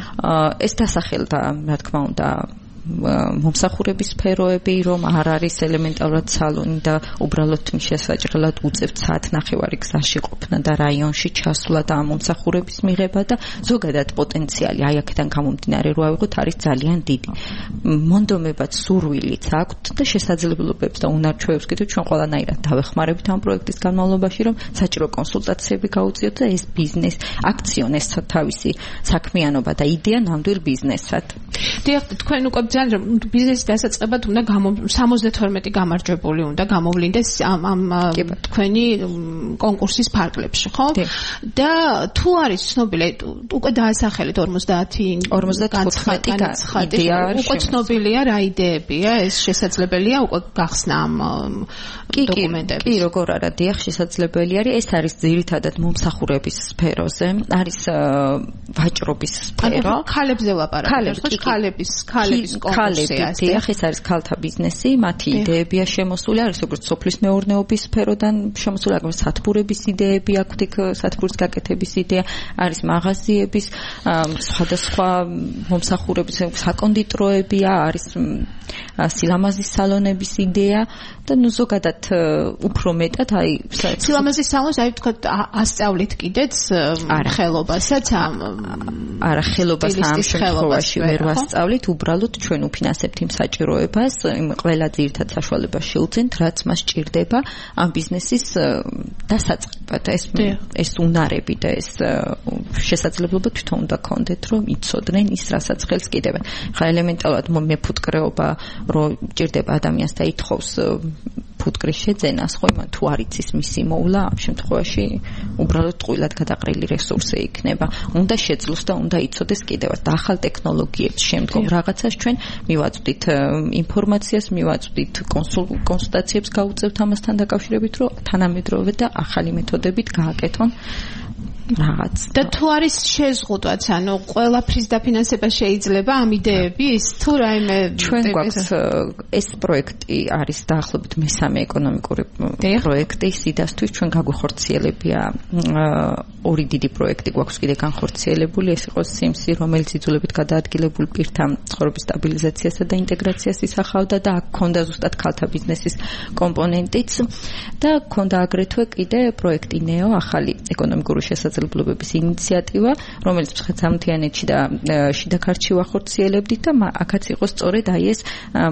ეს დასახელდა, რა თქმა უნდა, მომსახურების სფეროები, რომ არ არის ელემენტარულად სალონი და უბრალოდ შესაჭრელად უწევთ საათნახევარი გზაში ყოფნა და რაიონში ჩასვლა და მომსახურების მიღება და ზოგადად პოტენციალი აი აქედან გამომდინარე რო ავიღოთ არის ძალიან დიდი. მონდომებად სურვილიც აქვთ და შესაძლებლობებს და უნარჩვევებს კიდევ ჩვენ ყველანაირად დავეხმარებით ამ პროექტის განმავლობაში, რომ საჭირო კონსულტაციები გაუწიოთ და ეს ბიზნეს აქციონეს თავისი საქმიანობა და იდეა ნამდვილ ბიზნესად. დიახ, თქვენ უკვე ძალიან ბიზნესის დასაწყებად უნდა სამოცდათორმეტი გამარჯვებული უნდა გამოვლინდეს ამ ამ თქვენი კონკურსის ფარგლებში, ხო? და თუ არის ცნობილი, უკვე დაასახელეთ ორმოცდაათი ორმოცდათხუთმეტი იდეა არის. უკვე ცნობილია რა იდეებია, ეს შესაძლებელია უკვე გახსნა ამ დოკუმენტების. კი, როგორ არა, დიახ, შესაძლებელი არის. ეს არის ძირითადად მომსახურების სფეროზე, არის ვაჭრობის სფერო. ქალებზე ლაპარაკობთ, ხო? ქალების ქალების კონკურსია ეს. დიახ, ეს არის ქალთა ბიზნესი, მათი იდეებია შემოსული, არის როგორც სოფლის მეურნეობის სფეროდან შემოსული, აგრეთვე სათბურების იდეები აქვთ, იქ სათბურის გაკეთების იდეა, არის მაღაზიების, სხვადასხვა მომსახურების საკონდიტროებია, არის სილამაზის სალონების იდეა და ნუ ზოგადად უფრო მეტად აი სილამაზის სალონს აი თქვა ასწავლით კიდეც ხელობასაც ამ არა ხელობას ამ შემთხვევაში ვერ ვასწავლით, უბრალოდ ჩვენ უფინანსებთ იმ საჭიროებას, იმ ყველა ძირითად საშუალებას შევძენთ, რაც მას ჭირდება ამ ბიზნესის დასაწყებად. ეს ეს უნარები და ეს შესაძლებლობა თვითონ უნდა კონდეთ, რომ იცოდნენ ის, რასაც ხელს კიდევენ. ხა ელემენტარულად მეფუტკრეობა, რომ ჭირდება ადამიანს და ითხოვს ფუტკრის შეძენას, ხო იმან თუ არ იცის მისი მოვლა, ამ შემთხვევაში უბრალოდ ტყუილად გადაყრილი რესურსი იქნება. უნდა შეძლოს და უნდა იცოდეს კიდევაც და ახალ ტექნოლოგიებს შემდგომ რაღაცას ჩვენ მივაწვდით ინფორმაციას, მივაწვდით კონსულტაციებს გაუწევთ ამასთან დაკავშირებით, რომ თანამედროვე და ახალი მეთოდებით გააკეთონ რაღაც. და თუ არის შეზღუდვაც, ანუ ყველაფრის დაფინანსება შეიძლება ამ იდეების, თუ რაიმე ჩვენ გვაქვს ეს პროექტი არის დაახლოებით მესამე ეკონომიკური პროექტი სიდასთვის, ჩვენ გაგვეხორციელებია ორი დიდი პროექტი გვაქვს კიდე განხორციელებული, ეს იყო სიმსი, რომელიც იძულებით გადაადგილებული პირთა ცხოვრების სტაბილიზაციასა და ინტეგრაციას ისახავდა და აქ ქონდა ზუსტად ქალთა ბიზნესის კომპონენტიც და ქონდა აგრეთვე კიდე პროექტი ნეო, ახალი ეკონომიკური შესაძლებლობების ინიციატივა, რომელიც მცხეთა-მთიანეთში და შიდა ქართლში ვახორციელებდით და აქაც იყო სწორედ აი ეს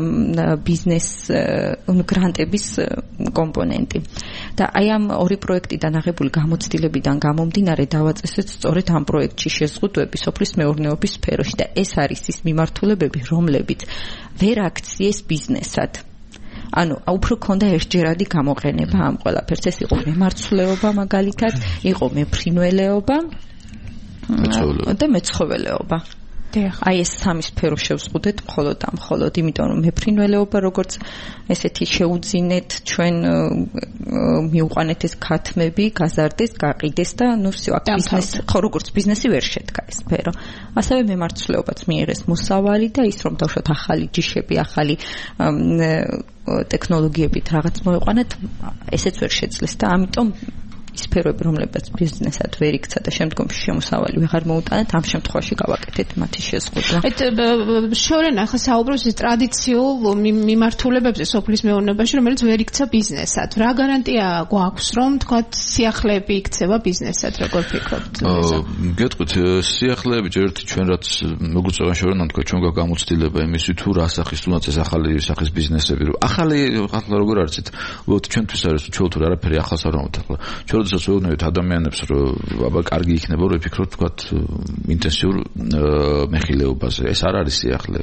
ბიზნეს გრანტების კომპონენტი. და აი ამ ორი პროექტიდან აღებული გამოცდილებიდან გამომდინარე დავაწესეთ სწორედ ამ პროექტში შეზღუდვები სოფლის მეურნეობის სფეროში და ეს არის ის მიმართულებები, რომლებიც ვერ აქციეს ბიზნესად. ანუ უფრო ქონდა ერთჯერადი გამოყენება ამ ყველაფერს. ეს იყო მემარცვლეობა მაგალითად, იყო მეფრინველეობა და მეცხოველეობა. აი ეს სამი სფერო შევსყუდეთ მხოლოდ ამ მხოლოდ, იმიტომ რომ მეფრინველეობა როგორც ესეთი შეუძინეთ ჩვენ მიუყვანეთ ეს ქათმები, გაზარდეს, გაყიდეს და ნუ всё აქ ბიზნეს, ხო როგორც ბიზნესი ვერ შედგა ეს სფერო. ასევე მემარცვლეობაც მიიღეს მოსავალი და ის რომ დავშოთ ახალი ჯიშები, ახალი ტექნოლოგიებით რაღაც მოეყვანათ, ესეც ვერ შეძლეს და ამიტომ სფეროები, რომლებიც ბიზნესად ვერ იქცა და შემდგომში შემოსავალი ვეღარ მოუტანეთ, ამ შემთხვევაში გავაკეთეთ მათი შეზღუდვა. այդ შორენა ახლა საუბრობს ტრადიციულ მიმართულებებზე სოფლის მეურნეობაში, რომელიც ვერ იქცა ბიზნესად. რა გარანტია გვაქვს, რომ თქვა სიახლეები იქცება ბიზნესად, როგორ ფიქრობთ? გეტყვით, სიახლეები ერთი ჩვენ რაც მოგუწევან შორენა თქვა ჩვენ გამოცდილება იმისი თუ რა სახის თუნდაც ეს ახალი სახის ბიზნესები, რომ ახალი ახლა როგორ არიცით, უბრალოდ ჩვენთვის არის ჩვენ თუ არაფერი ახალს არ ვამბობთ ახლა. ჩვენ როდესაც ვეუბნებით ადამიანებს, რომ აბა კარგი იქნება, რომ იფიქროთ თქვათ ინტენსიურ მეხილეობაზე. ეს არ არის სიახლე.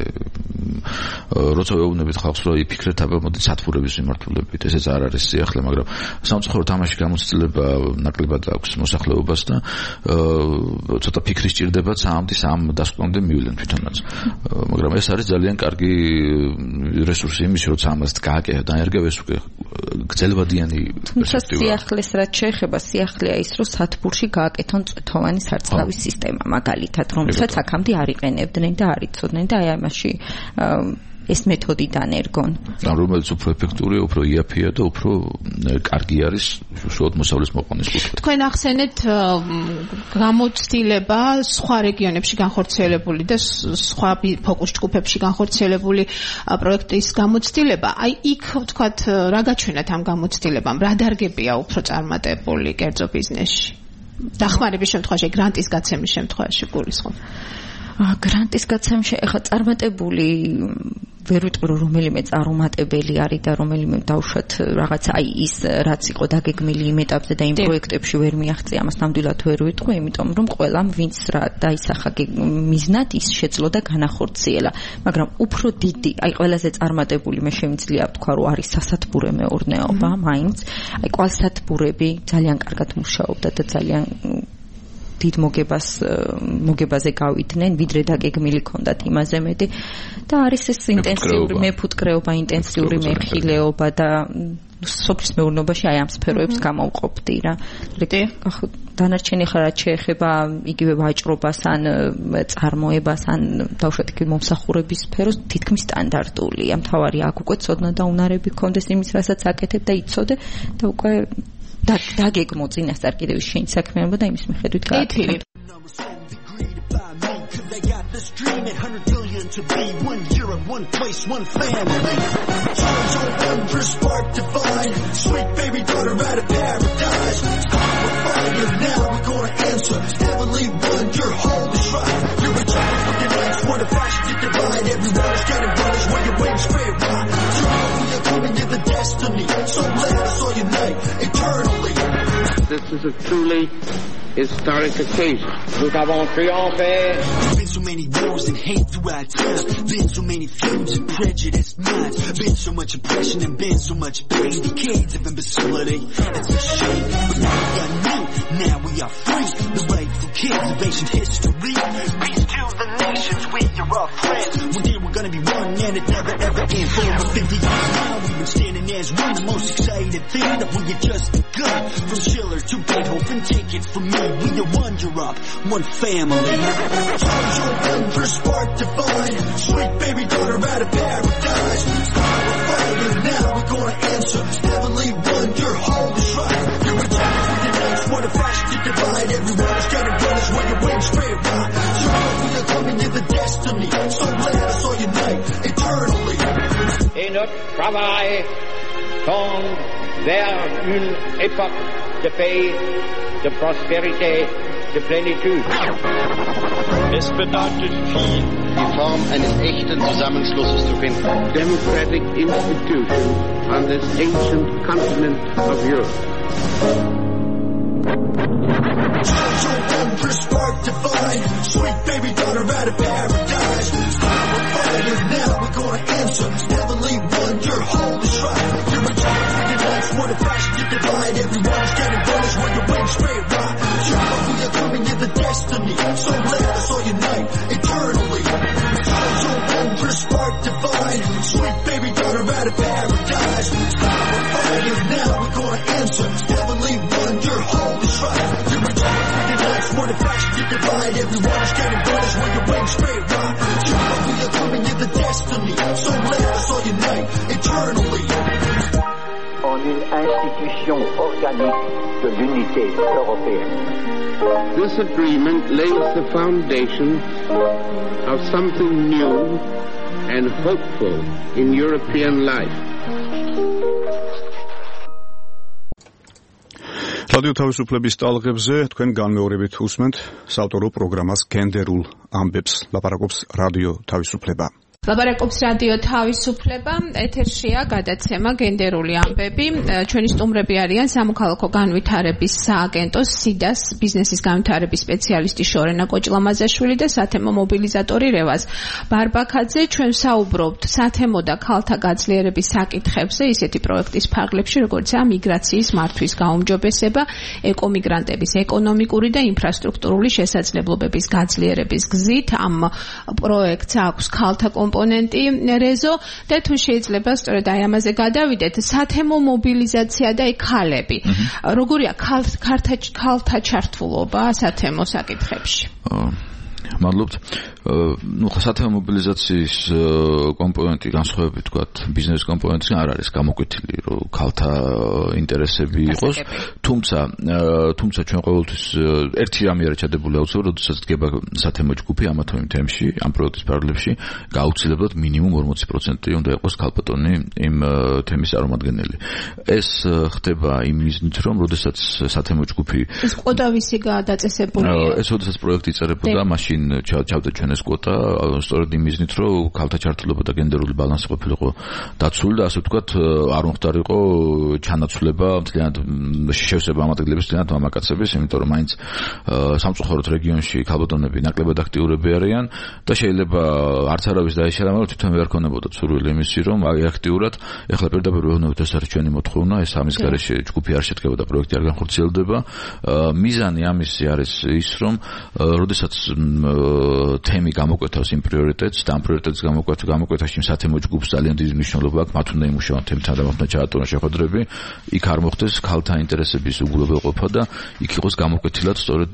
როცა ვეუბნებით ხალხს, რომ იფიქრეთ აბა მოდი სათბურების მიმართულებით, ესეც არ არის სიახლე, მაგრამ სამწუხაროდ ამაში გამოცდილება ნაკლებად აქვს მოსახლეობას და ცოტა ფიქრი სჭირდებათ საამდის ამ დასკვნამდე მივლენ თვითონაც. მაგრამ ეს არის ძალიან კარგი რესურსი იმის, როცა ამას გააკეთებ, დაერგებ ეს უკვე გრძელვადიანი პერსპექტივა. სიახლეს რაც შეეხება სიახლეა ის, რომ სათბურში გააკეთონ წვეთოვანი სარწყავი სისტემა, მაგალითად, რომელსაც აქამდე არ იყენებდნენ და არ იცოდნენ და აი ამაში ეს მეთოდი დანერგონ. ამ რომელიც უფრო ეფექტურია, უფრო იაფია და უფრო კარგი არის უშუალოდ მოსავლის მოყვანის კუთხით. თქვენ ახსენეთ გამოცდილება სხვა რეგიონებში განხორციელებული და სხვა ფოკუს ჯგუფებში განხორციელებული პროექტის გამოცდილება. აი იქ ვთქვათ, რა გაჩვენათ ამ გამოცდილებამ? რა დარგებია უფრო წარმატებული კერძო ბიზნესში? დახმარების შემთხვევაში, გრანტის გაცემის შემთხვევაში გულისხმობ. გრანტის გაცემაში ახლა წარმატებული ვერ ვიტყვი რომ რომელიმე წარუმატებელი არის და რომელიმე დავუშვათ რაღაც აი ის რაც იყო დაგეგმილი იმ ეტაპზე და იმ პროექტებში ვერ მიაღწია, ამას ნამდვილად ვერ ვიტყვი, იმიტომ რომ ყველამ ვინც რა დაისახა მიზნად ის შეძლო და განახორციელა, მაგრამ უფრო დიდი, აი ყველაზე წარმატებული მე შემიძლია ვთქვა რომ არის სასათბურე მეურნეობა, მაინც აი კვალსათბურები ძალიან კარგად მუშაობდა და ძალიან დიდ მოგებას მოგებაზე გავიდნენ, ვიდრე დაგეგმილი ქონდათ იმაზე მეტი და არის ეს ინტენსიური მეფუტკრეობა, ინტენსიური მეხილეობა და სოფლის მეურნეობაში აი ამ სფეროებს გამოვყოფდი რა. დანარჩენი ხარ რაც შეეხება იგივე ვაჭრობას ან წარმოებას ან დავუშვათ იქ მომსახურების სფეროს თითქმის სტანდარტულია. მთავარი აქ უკვე ცოდნა და უნარები გქონდეს იმის, რასაც აკეთებ და იცოდე და უკვე დაგეგმო წინასწარ კიდევ შენი საქმიანობა და იმის მიხედვით გააკეთებ. This dream at one hundred billion to be one Europe, one place, one family. Charge on under spark divine, sweet baby daughter out of paradise. We're fire now, we're gonna answer. Heavenly one, your home is right. You're a child with your legs, what a fashion to divide. Everyone is getting brothers when your wings spread wide. You know we are coming to the destiny, so let us all unite eternally. This is a truly historic occasion. Nous avons triomphé. There's been so many wars and hate throughout time. Been so many feuds and prejudiced minds. Been so much oppression and been so much pain. Decades of imbecility. It's a shame, but now we are new. Now we are free. The rightful kids of ancient history. Peace to the nations. We are all friends. One day we're gonna be one and it never ever ends. For over fifty years now we've been standing as one. The most exciting thing that we have just begun. From Schiller to Beethoven, take it from me. We are one Europe, one family. Charge your wonder, spark divine. Sweet baby daughter out of paradise. We're fire now, we're gonna answer. Heavenly one, your home is right. You're a child with your legs, what a fashion to divide. Everyone's getting brothers when your wings spread wide. You know we are coming to the destiny, so let us all unite eternally. Et notre travail tend vers une époque de paix, de prospérité, de plénitude. Es bedeutet viel, die Form eines echten Zusammenschlusses zu finden. Democratic institution on this ancient continent of Europe. Charge your wonder, spark divine. Sweet baby daughter out of paradise. We're fire now, we're gonna answer. Heavenly one, your home is right. You're a child with your legs, what a fashion to divide. Everyone's getting brothers when your wings spread wide. You know we are coming to the destiny, so let us all unite eternally. Charge your wonder, spark divine. Sweet baby daughter out of paradise. We're fire now, we're gonna answer. Heavenly one, your home is right. You're a child with your legs, what a fashion to divide. Everyone's getting brothers when your wings spread wide. You know we are coming to the destiny, so let us all unite eternally. En une institution organique de l'unité européenne. This agreement lays the foundation of something new and hopeful in European life. რადიო თავისუფლების ტალღებზე თქვენ განმეორებით უსმენთ საავტორო პროგრამას გენდერულ ამბებს. ლაპარაკობს რადიო თავისუფლება. ლაპარაკობს რადიო თავისუფლება, ეთერშია გადაცემა გენდერული ამბები. ჩვენი სტუმრები არიან სამოქალაქო განვითარების სააგენტო სიდას ბიზნესის განვითარების სპეციალისტი შორენა კოჭლამაზაშვილი და სათემო მობილიზატორი რევაზ ბარბაქაძე. ჩვენ საუბრობთ სათემო და ქალთა გაძლიერების საკითხებზე ისეთი პროექტის ფარგლებში, როგორიცაა მიგრაციის მართვის გაუმჯობესება, ეკომიგრანტების ეკონომიკური და ინფრასტრუქტურული შესაძლებლობების გაძლიერების გზით. ამ პროექტს აქვს ქალთა კომპონენტი რეზო და თუ შეიძლება სწორედ აი ამაზე გადავიდეთ სათემო მობილიზაცია და აი ქალები. როგორია ქალთა ქალთა ჩართულობა სათემო საკითხებში? მადლობთ. ნუ სათემო მობილიზაციის კომპონენტი განსხვავებით თქვათ ბიზნეს კომპონენტისგან არ არის გამოკვეთილი, რომ ქალთა ინტერესები იყოს, თუმცა თუმცა ჩვენ ყოველთვის ერთი რამე არის ჩადებული აუცილებლად, როდესაც დგება სათემო ჯგუფი ამა თუ იმ თემში, ამ პროექტის პარალელში, გაუცილებლად მინიმუმ ორმოცი პროცენტი უნდა იყოს ქალბატონი იმ თემის წარმომადგენელი. ეს ხდება იმ მიზნით, რომ როდესაც სათემო ჯგუფი ეს ყოდავისი გადაწესებული ეს როდესაც პროექტი იწერებოდა, მაშინ წინ ჩავდა ჩვენ ეს კვოტა სწორედ იმ მიზნით, რომ ქალთა ჩართულობა და გენდერული ბალანსი ყოფილიყო დაცული და ასე ვთქვათ არ მომხდარიყო ჩანაცვლება მთლიანად შევსება ამ ადგილების მთლიანად მამაკაცების, იმიტომ რომ მაინც სამწუხაროდ რეგიონში ქალბატონები ნაკლებად აქტიურები არიან და შეიძლება არც არავის დაეშალა, მაგრამ თვითონ ვერ ქონებოდა სურვილი იმისი, რომ აქტიურად ეხლა პირდაპირ ვეუბნებით, ეს არის ჩვენი მოთხოვნა, ეს ამის გარეშე ჯგუფი არ შედგება და პროექტი არ განხორციელდება. მიზანი ამისი არის ის, რომ როდესაც თემი გამოკვეთავს იმ პრიორიტეტს და ამ პრიორიტეტს გამოკვეთა გამოკვეთაში სათემო ჯგუფს ძალიან დიდი მნიშვნელობა აქვს, მათ უნდა იმუშაონ თემთან და მათ უნდა ჩაატარონ შეხვედრები, იქ არ მოხდეს ქალთა ინტერესების უგულებელყოფა და იქ იყოს გამოკვეთილად სწორედ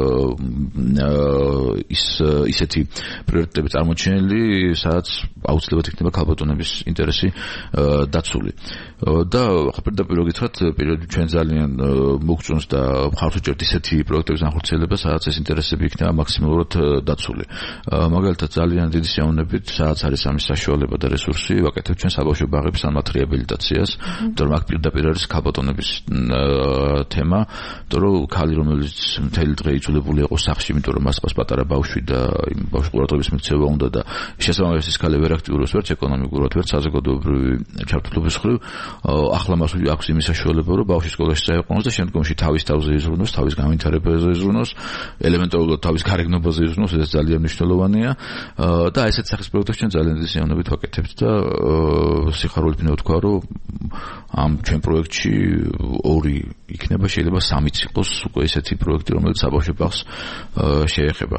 ის ისეთი პრიორიტეტები წარმოჩენილი, სადაც აუცილებლად იქნება ქალბატონების ინტერესი დაცული. და ხა პირდაპირ გითხრათ, ჩვენ ძალიან მოგწონს და მხარს ვუჭერთ ისეთი პროექტების განხორციელებას, სადაც ეს ინტერესები იქნება მაქსიმალურად დაცული. მაგალითად ძალიან დიდი სიამოვნებით, სადაც არის ამის საშუალება და რესურსი, ვაკეთებ ჩვენ საბავშვო ბაღების ან მათ რეაბილიტაციას, იმიტომ რომ აქ პირდაპირ არის ქალბატონების თემა, იმიტომ რომ ქალი რომელიც მთელი დღე იწულებული იყო სახლში, იმიტომ რომ მას ყავს პატარა ბავშვი და იმ ბავშვის ყურადღების მიქცევა უნდა და შესაბამისად ის ქალი ვერ აქტიურობს ვერც ეკონომიკურად, ვერც საზოგადოებრივი ჩართულობის მხრივ, ახლა მას აქვს იმის საშუალება, რომ ბავშვი სკოლაში წაიყვანოს და შემდგომში თავის თავზე იზრუნოს, თავის განვითარებაზე იზრუნოს, ელემენტარულად თავის გარეგნობაზე იზრუნოს, ეს ძალიან მნიშვნელოვანია და ესეთ სახის პროექტებს ჩვენ ძალიან დიდი სიამოვნებით ვაკეთებთ და სიხარულით მინდა ვთქვა, რომ ამ ჩვენ პროექტში ორი იქნება, შეიძლება სამიც იყოს უკვე ესეთი პროექტი, რომელიც საბავშვო ბაღს შეეხება.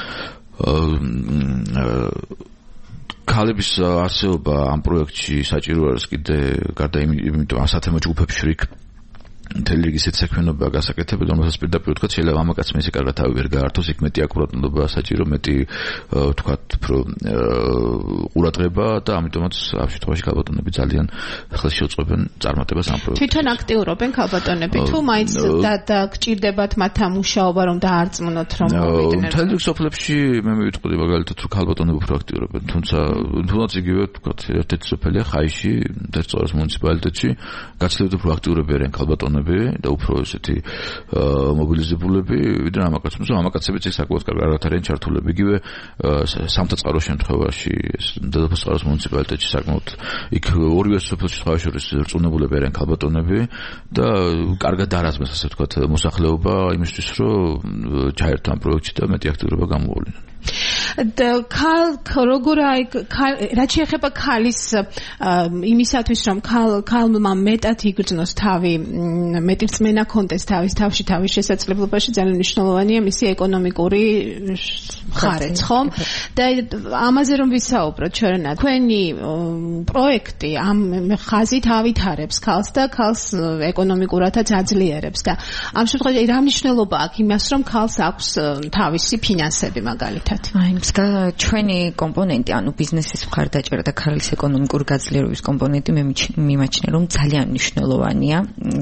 ქალების არსებობა ამ პროექტში საჭირო არის კიდე გარდა იმიტომ ასათემო ჯგუფებში რიგ მთელი რიგი ისეთ საქმიანობა გასაკეთებია, რომელსაც პირდაპირ ვთქვათ, შეიძლება მამაკაცმა ისე კარგად თავი ვერ გაართოს, იქ მეტი აკურატულობა საჭირო, მეტი ვთქვათ, ყურადღება და ამიტომაც ამ შემთხვევაში ქალბატონები ძალიან ხელს შეუწყობენ წარმატებას ამ პროექტში. თვითონ აქტიურობენ ქალბატონები თუ მაინც და გჭირდებათ მათთან მუშაობა, რომ დაარწმუნოთ, რომ მოვიდნენ. მთელი რიგი სოფლებში მე მივიტყოდი მაგალითად, რომ ქალბატონები უფრო აქტიურობენ, თუმცა თუნდაც იგივე ვთქვათ, ერთ-ერთი სოფელია ხაიში, დერწოროს მუნიციპალიტეტში, გაცილებით უფრო აქტიურები არიან ქალბატონები და უფრო ესეთი მობილიზებულები, ვიდრე მამაკაცები. მამაკაცებიც ეს საკმაოდ კარგად არიან ჩართულები. იგივე სამთაწყარო შემთხვევაში, დედოფალ-წყაროს მუნიციპალიტეტში საკმაოდ იქ ორივე სოფელში სხვა შორის რწმუნებულები არიან ქალბატონები და კარგად არაზმეს, ასე ვთქვათ, მოსახლეობა იმისთვის, რომ ჩაერთო ამ პროექტში და მეტი აქტიურობა გამოუვლინონ. და ქალ როგორ აი რაც შეეხება ქალის იმისათვის რომ ქალ ქალმა მეტად იგრძნოს თავი, მეტი რწმენა კონტეს თავის თავში, თავის შესაძლებლობაში, ძალიან მნიშვნელოვანია მისი ეკონომიკური მხარეც, ხო? და ამაზე რომ ვისაუბროთ ჩვენ, თქვენი პროექტი ამ ხაზით ავითარებს ქალს და ქალს ეკონომიკურადაც აძლიერებს და ამ შემთხვევაში რა მნიშვნელობა აქვს იმას, რომ ქალს აქვს თავისი ფინანსები მაგალითად? აი, ჩვენი კომპონენტი, ანუ ბიზნესის მხარდაჭერა და ქალის ეკონომიკური გაძლიერების კომპონენტი მე მიმაჩნია, რომ ძალიან მნიშვნელოვანია.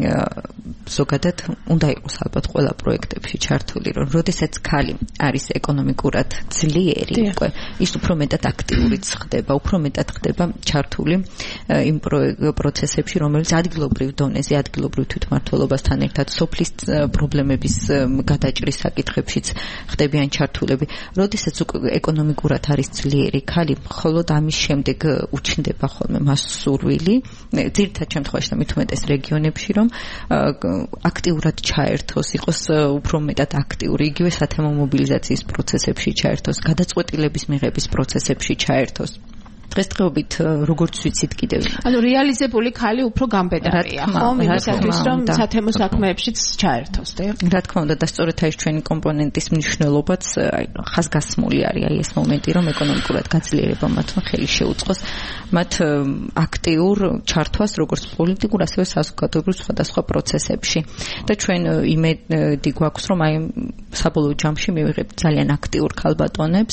ზოგადად უნდა იყოს ალბათ ყველა პროექტებში ჩართული, რომ როდესაც ქალი არის ეკონომიკურად ძლიერი, უკვე ის უფრო მეტად აქტიურიც ხდება, უფრო მეტად ხდება ჩართული იმ პროცესებში, რომელიც ადგილობრივ დონეზე, ადგილობრივ თვითმმართველობასთან ერთად სოფლის პრობლემების გადაჭრის საკითხებშიც ხდებიან ჩართულები. როდესაც უკვე ეკონომიკურად არის ძლიერი ქალი, მხოლოდ ამის შემდეგ უჩნდება ხოლმე მას სურვილი, ძირითად შემთხვევაში და მით უმეტეს რეგიონებში, რომ აქტიურად ჩაერთოს, იყოს უფრო მეტად აქტიური, იგივე სათემო მობილიზაციის პროცესებში ჩაერთოს, გადაწყვეტილების მიღების პროცესებში ჩაერთოს. დღესდღეობით როგორც ვიცით კიდევ ანუ რეალიზებული ქალი უფრო გამბედარია, ხო? იმისათვის რომ სათემო საქმეებშიც ჩაერთოს, და რა თქმა უნდა, და სწორედ აი ჩვენი კომპონენტის მნიშვნელობაც აი ხაზგასმული არის აი ეს მომენტი, რომ ეკონომიკურად გაძლიერება მათმა ხელი შეუწყოს მათ აქტიურ ჩართვას როგორც პოლიტიკურ, ასევე საზოგადოებრივ სხვადასხვა პროცესებში. და ჩვენ იმედი გვაქვს, რომ აი საბოლოო ჯამში მივიღებთ ძალიან აქტიურ ქალბატონებს.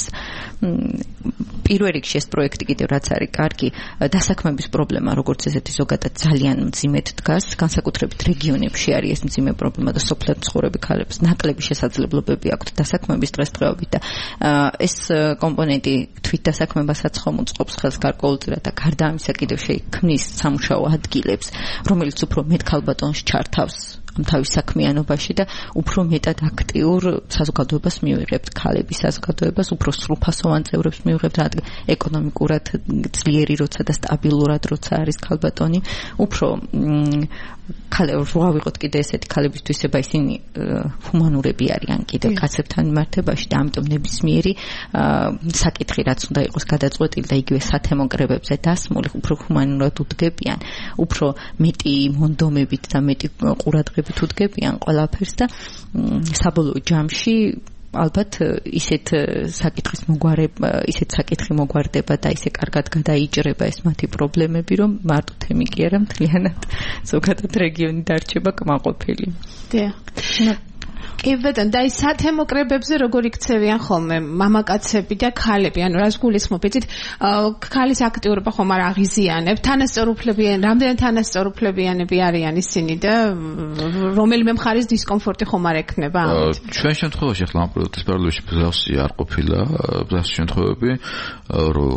პირველ რიგში ეს პროექტი კიდევ რაც არის კარგი, დასაქმების პრობლემა როგორც ესეთი ზოგადად ძალიან მძიმედ დგას, განსაკუთრებით რეგიონებში არის ეს მძიმე პრობლემა და სოფლებში მცხოვრები ქალებს ნაკლები შესაძლებლობები აქვთ დასაქმების დღესდღეობით და ეს კომპონენტი თვით დასაქმებასაც ხომ უწყობს ხელს გარკვეულწილად და გარდა ამისა კიდევ შეიქმნის სამუშაო ადგილებს, რომელიც უფრო მეტ ქალბატონს ჩართავს თავის საქმიანობაში და უფრო მეტად აქტიურ საზოგადოებას მივიღებთ, ქალების საზოგადოებას, უფრო სრულფასოვან წევრებს მივიღებთ, რადგან ეკონომიკურად ძლიერი როცა და სტაბილურად როცა არის ქალბატონი, უფრო ქალებს რო ავიღოთ კიდე ესეთი ქალებისთვის ება ისინი ჰუმანურები არიან კიდე კაცებთან მიმართებაში და ამიტომ ნებისმიერი საკითხი რაც უნდა იყოს გადაწყვეტილი და იგივე სათემოკრებებზე დასმული უფრო ჰუმანურად უდგებიან, უფრო მეტი მონდომებით და მეტი ყურადღებით უდგებიან ყველაფერს და საბოლოო ჯამში ალბათ ისეთ საკითხის მოგვარება, ისეთ საკითხი მოგვარდება და ისე კარგად გადაიჭრება ეს მათი პრობლემები, რომ მარტო თემი კი არა, მთლიანად ზოგადად რეგიონი დარჩება კმაყოფილი. დიახ. კი ბატონო, და ის სათემოკრებებზე როგორ იქცევიან ხოლმე მამაკაცები და ქალები, ანუ რას გულისხმობ, იცით, ქალის აქტიურობა ხომ არ აღიზიანებ, თანასწორუფლებიან, რამდენი თანასწორუფლებიანები არიან ისინი და რომელიმე მხარის დისკომფორტი ხომ არ ექნება ამით? ჩვენ შემთხვევაში ახლა ამ პროექტის პარალელში ბზავსი არ ყოფილა, ბზავსი შემთხვევები, რომ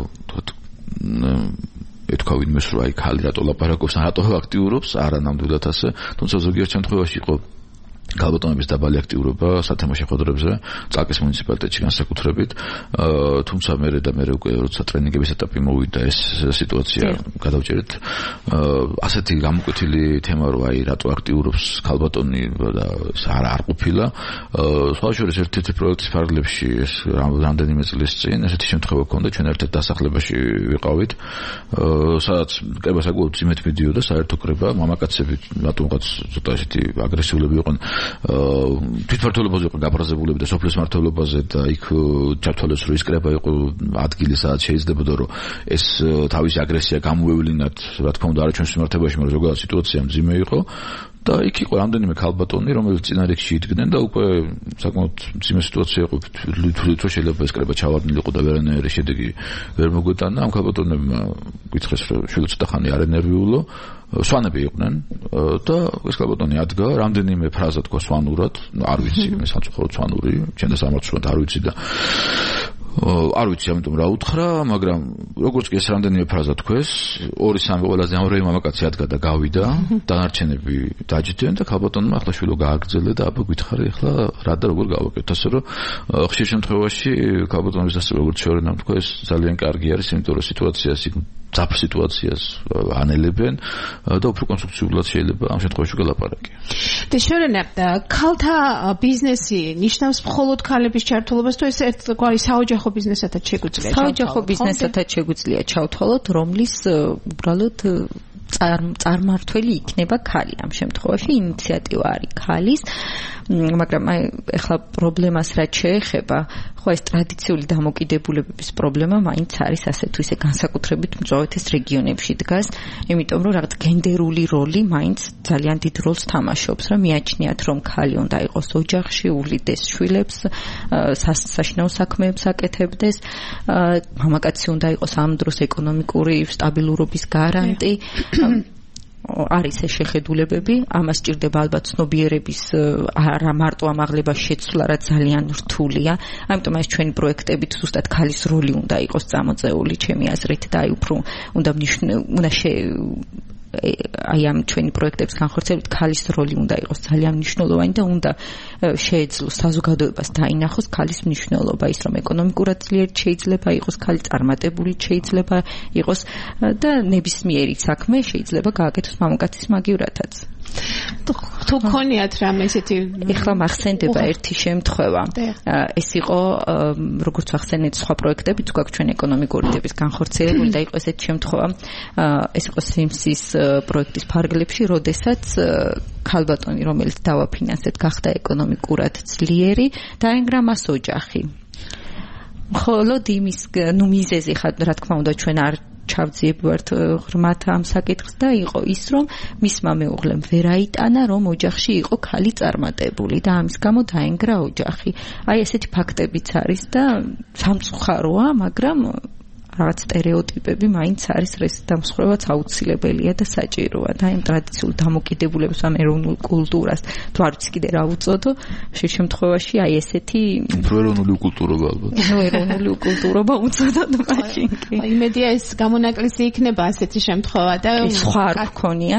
ეთქვა ვინმეს რომ აი ქალი რატო ლაპარაკობს, რატო აქტიურობს, არა ნამდვილად ასე, თუმცა ზოგიერთ შემთხვევაში იყო ქალბატონების დაბალი აქტიურობა სათემო შეხვედრებზე წალკის მუნიციპალიტეტში განსაკუთრებით, თუმცა მერე და მერე უკვე როცა ტრენინგების ეტაპი მოვიდა ეს სიტუაცია გადავჭერეთ ასეთი გამოკვეთილი თემა რომ აი რატო აქტიურობს ქალბატონი და არ არ ყოფილა. სხვა შორის ერთ-ერთი პროექტის პარალელში ეს რამდენიმე წლის წინ ესეთი შემთხვევა ჰქონდა, ჩვენ ერთ-ერთ დასახლებაში ვიყავით, სადაც კრება საკუთარ ძიმეთ მიდიოდა საერთო კრება, მამაკაცები რატომღაც ცოტა ესეთი აგრესიულები იყვნენ თვითმმართველობაზე იყო გაფრაზებულები და სოფლის მმართველობაზე და იქ ჩართვალეს რომ ის კრება იყო ადგილი სადაც შეიძლებოდა რომ ეს თავისი აგრესია გამოევლინათ, რა თქმა უნდა არა ჩვენს მიმართებაში, მაგრამ ზოგადად სიტუაცია მძიმე იყო და იქ იყო რამდენიმე ქალბატონი, რომელიც წინა რიგში იდგნენ და უკვე საკმაოდ მძიმე სიტუაცია იყო, თვლით რომ შეიძლება ეს კრება ჩავარდნილიყო და ვერანაირი შედეგი ვერ მოგვეტანა. ამ ქალბატონებმა გითხრეს რომ შვილო ცოტა ხანი არ ენერვიულო, სვანები იყვნენ და ეს ქალბატონი ადგა, რამდენიმე ფრაზა თქვა სვანურად, არ ვიცი, მე სამწუხაროდ სვანური, ჩვენ და სამართლად არ ვიცი და არ ვიცი ამიტომ რა უთხრა, მაგრამ როგორც კი ეს რამდენიმე ფრაზა თქვეს, ორი სამი ყველაზე ამრევი მამაკაცი ადგა და გავიდა, დანარჩენები დაჯდნენ და ქალბატონმა ახლა შვილო გააგრძელა და აბა გითხარი ახლა რა და როგორ გავაკეთოთ, ასე რომ ხშირ შემთხვევაში ქალბატონების დასწრება როგორც შეორენამ თქვა, ეს ძალიან კარგი არის, იმიტომ რომ სიტუაციას ძაფ სიტუაციას ანელებენ და უფრო კონსტრუქციულად შეიძლება ამ შემთხვევაში გელაპარაკი. და შორენა ქალთა ბიზნესი ნიშნავს მხოლოდ ქალების ჩართულობას თუ ეს ერთგვარი საოჯახო ბიზნესათაც შეგვიძლია ჩავთვალოთ? საოჯახო ბიზნესათაც შეგვიძლია ჩავთვალოთ, რომლის უბრალოდ წარმართველი იქნება ქალი ამ შემთხვევაში, ინიციატივა არის ქალის, მაგრამ აი ეხლა პრობლემას რაც შეეხება, ხო ეს ტრადიციული დამოკიდებულებების პრობლემა მაინც არის ასე თუ ისე განსაკუთრებით მწვავეთის რეგიონებში დგას, იმიტომ რომ რაღაც გენდერული როლი მაინც ძალიან დიდ როლს თამაშობს, რომ მიაჩნიათ რომ ქალი უნდა იყოს ოჯახში, უვლიდეს შვილებს, საშინაო საქმეებს აკეთებდეს, მამაკაცი უნდა იყოს ამ დროს ეკონომიკური სტაბილურობის გარანტი. არის ეს შეხედულებები, ამას ჭირდება ალბათ ცნობიერების არა მარტო ამაღლებას შეცვლა, რაც ძალიან რთულია. ამიტომ ეს ჩვენი პროექტებით ზუსტად ქალის როლი უნდა იყოს წამოწეული, ჩემი აზრით, და აი უფრო უნდა უნდა აი ამ ჩვენი პროექტების განხორციელებით ქალის როლი უნდა იყოს ძალიან მნიშვნელოვანი და უნდა შეეძლოს საზოგადოებას დაინახოს ქალის მნიშვნელობა, ის რომ ეკონომიკურად ძლიერი შეიძლება იყოს ქალი, წარმატებული შეიძლება იყოს და ნებისმიერი საქმე შეიძლება გააკეთოს მამაკაცის მაგივრათაც. თუ გქონიათ რამე ესეთი ეხლა მახსენდება ერთი შემთხვევა. ეს იყო როგორც ახსენეთ სხვა პროექტებით, გვაქვს ჩვენ ეკონომიკური დების განხორციელებული და იყო ესეთი შემთხვევა. ეს იყო სიმსის პროექტის ფარგლებში, როდესაც ქალბატონი, რომელიც დავაფინანსეთ, გახდა ეკონომიკურად ძლიერი, დაენგრა მას ოჯახი. მხოლოდ იმის ნუ მიზეზი ხა რა თქმა უნდა ჩვენ არ ჩავძიებვართ ღრმათ ამ საკითხს და იყო ის რომ მისმა მეუღლემ ვერ აიტანა რომ ოჯახში იყო ქალი წარმატებული და ამის გამო დაენგრა ოჯახი. აი ესეთი ფაქტებიც არის და სამწუხაროა, მაგრამ რაღაც სტერეოტიპები მაინც არის, ეს დამსხვრევაც აუცილებელია და საჭიროა და იმ ტრადიციულ დამოკიდებულებას, ამ ეროვნულ კულტურას, თუ არ ვიცი კიდე რა უწოდო, შე შემთხვევაში აი ესეთი ეროვნული კულტურობა ალბათ. ეროვნული კულტურობა უწოდოთ მაშინ კი. იმედია ეს გამონაკლისი იქნება ასეთი შემთხვევა და სხვა არ გქონია.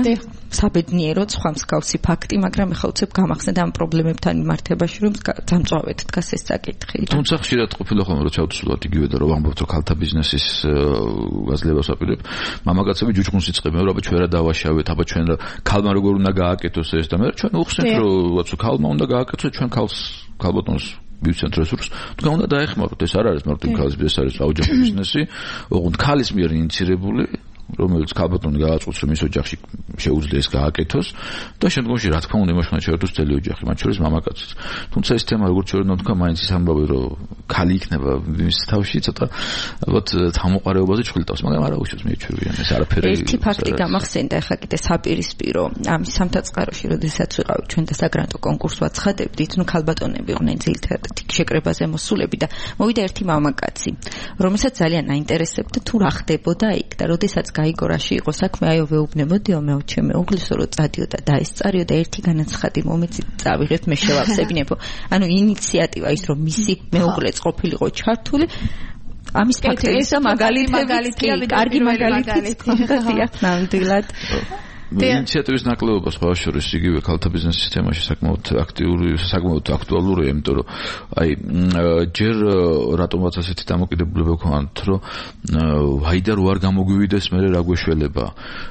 საბედნიეროდ სხვა მსგავსი ფაქტი, მაგრამ ეხლა უცებ გამახსენდა ამ პრობლემებთან მიმართებაში, რომ დამწვავეთ დგას ეს საკითხი. თუმცა ხშირად ყოფილა ხოლმე რომ ჩავთვლათ იგივე და რომ ამბობთ რომ ქალთა ბიზნესის გაძლებას ვაპირებ, მამაკაცები ჯუჯღუნს იწყებენ, რომ აბა ჩვენ რა დავაშავეთ, აბა ჩვენ ქალმა როგორ უნდა გააკეთოს ეს და მე ჩვენ უხსენთ რომ ვაცო ქალმა უნდა გააკეთოს, ჩვენ ქალს ქალბატონს მივცემთ რესურსს, თქვენ უნდა დაეხმაროთ, ეს არ არის მარტო ქალის ბიზნესი, ეს არის აუჯახის ბიზნესი, ოღონდ ქალის მიერ ინიცირებული, რომელიც ქალბატონი გააწყობს, რომ ის ოჯახში შეუძლია ეს გააკეთოს და შემდგომში რა თქმა უნდა იმაშხნა შეერთოს წელი ოჯახი, მათ შორის მამაკაციც. თუმცა ეს თემა როგორც შეიძლება თქვა, მაინც ის ამბავი, რომ ქალი იქნება მის თავში ცოტა ალბათ თამოყარეობაზე ჩხილტავს, მაგრამ არა უშავს მეჩვევიან ეს არაფერი. ერთი ფაქტი გამახსენდა, ახლა კიდე საპირისპირო, ამის სამთაწყაროში, როდესაც ვიყავით ჩვენ და საგრანტო კონკურსს ვაცხადებდით, ნუ ქალბატონები იყვნენ ძირითადად შეკრებაზე მოსულები და მოვიდა ერთი მამაკაცი, რომელსაც ძალიან აინტერესებდა თუ რა ხდებოდა იქ და როდესაც გაიგორაში იყო საქმე, აიო ვეუბნებოდიო მე ჩემ უღლისო რომ წადიო და დაესწარიო და ერთი განაცხადი მომეცი წავიღეთ მე შევახსენებო. ანუ ინიციატივა ის რომ მისი მეუღლეც ყოფილიყო ჩართული ამის ფაქტებისა მაგალითებია, კარგი მაგალითიც ხონდა ნამდვილად. ინიციატივის ნაკლებობა სხვა შორის იგივე ქალთა ბიზნესის თემაში საკმაოდ აქტიური, საკმაოდ აქტუალურია, იმიტომ რომ აი ჯერ რატომაც ასეთი დამოკიდებულება გქონდათ, რომ ვაიდა რო არ გამოგვივიდეს მე რა გვეშველება.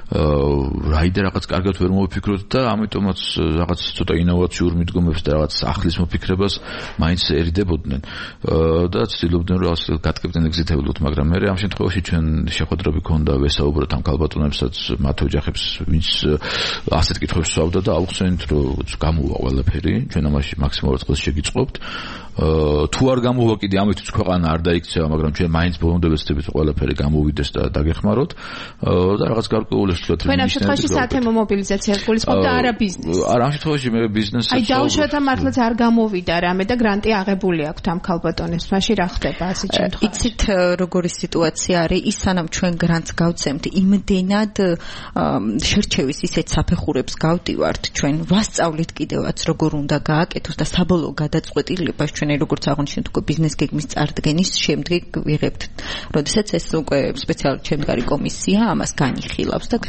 ვაიდა რაღაც კარგად ვერ მოვიფიქროთ და ამიტომაც რაღაც ცოტა ინოვაციურ მიდგომებს და რაღაც ახლის მოფიქრებას მაინც ერიდებოდნენ და ცდილობდნენ რომ ასე გატკებდნენ ეგზიტებლოთ, მაგრამ მე ამ შემთხვევაში ჩვენ შეხვედრები გქონდა ვესაუბროთ ამ ქალბატონებსაც, მათ ოჯახებს, ვინც ასეთ კითხვებს ვსვავდა და ავხსენით რომ გამოვა ყველაფერი, ჩვენ ამაში მაქსიმალურად ყველს შეგიწყობთ. თუ არ გამოვა კიდე ამით ქვეყანა არ დაიქცევა, მაგრამ ჩვენ მაინც ბოლომდე ვეცდებით ყველაფერი გამოვიდეს და დაგეხმაროთ და რაღაც გარკვეულებს ვთქვათ. თქვენ ამ შემთხვევაში სათემო მობილიზაციას გულისხმობთ და არა ბიზნესს. არა, ამ შემთხვევაში მე ბიზნესს აი დაუშვათ და მართლაც არ გამოვიდა რამე და გრანტი აღებული აქვს ამ ქალბატონებს, მაშინ რა ხდება ასეთ შემთხვევაში? იცით როგორი სიტუაცია არის, ის სანამ ჩვენ გრანტს გავცემთ, იმდენად შერჩევის ისეთ საფეხურებს გავდივართ, ჩვენ ვასწავლით კიდევაც როგორ უნდა გააკეთოს და საბოლოო გადაწყვეტილებას ჩვენ როგორც აღნიშნეთ უკვე ბიზნეს გეგმის წარდგენის შემდგე ვიღებთ. როდესაც ეს უკვე სპეციალური შემდგარი კომისია ამას განიხილავს და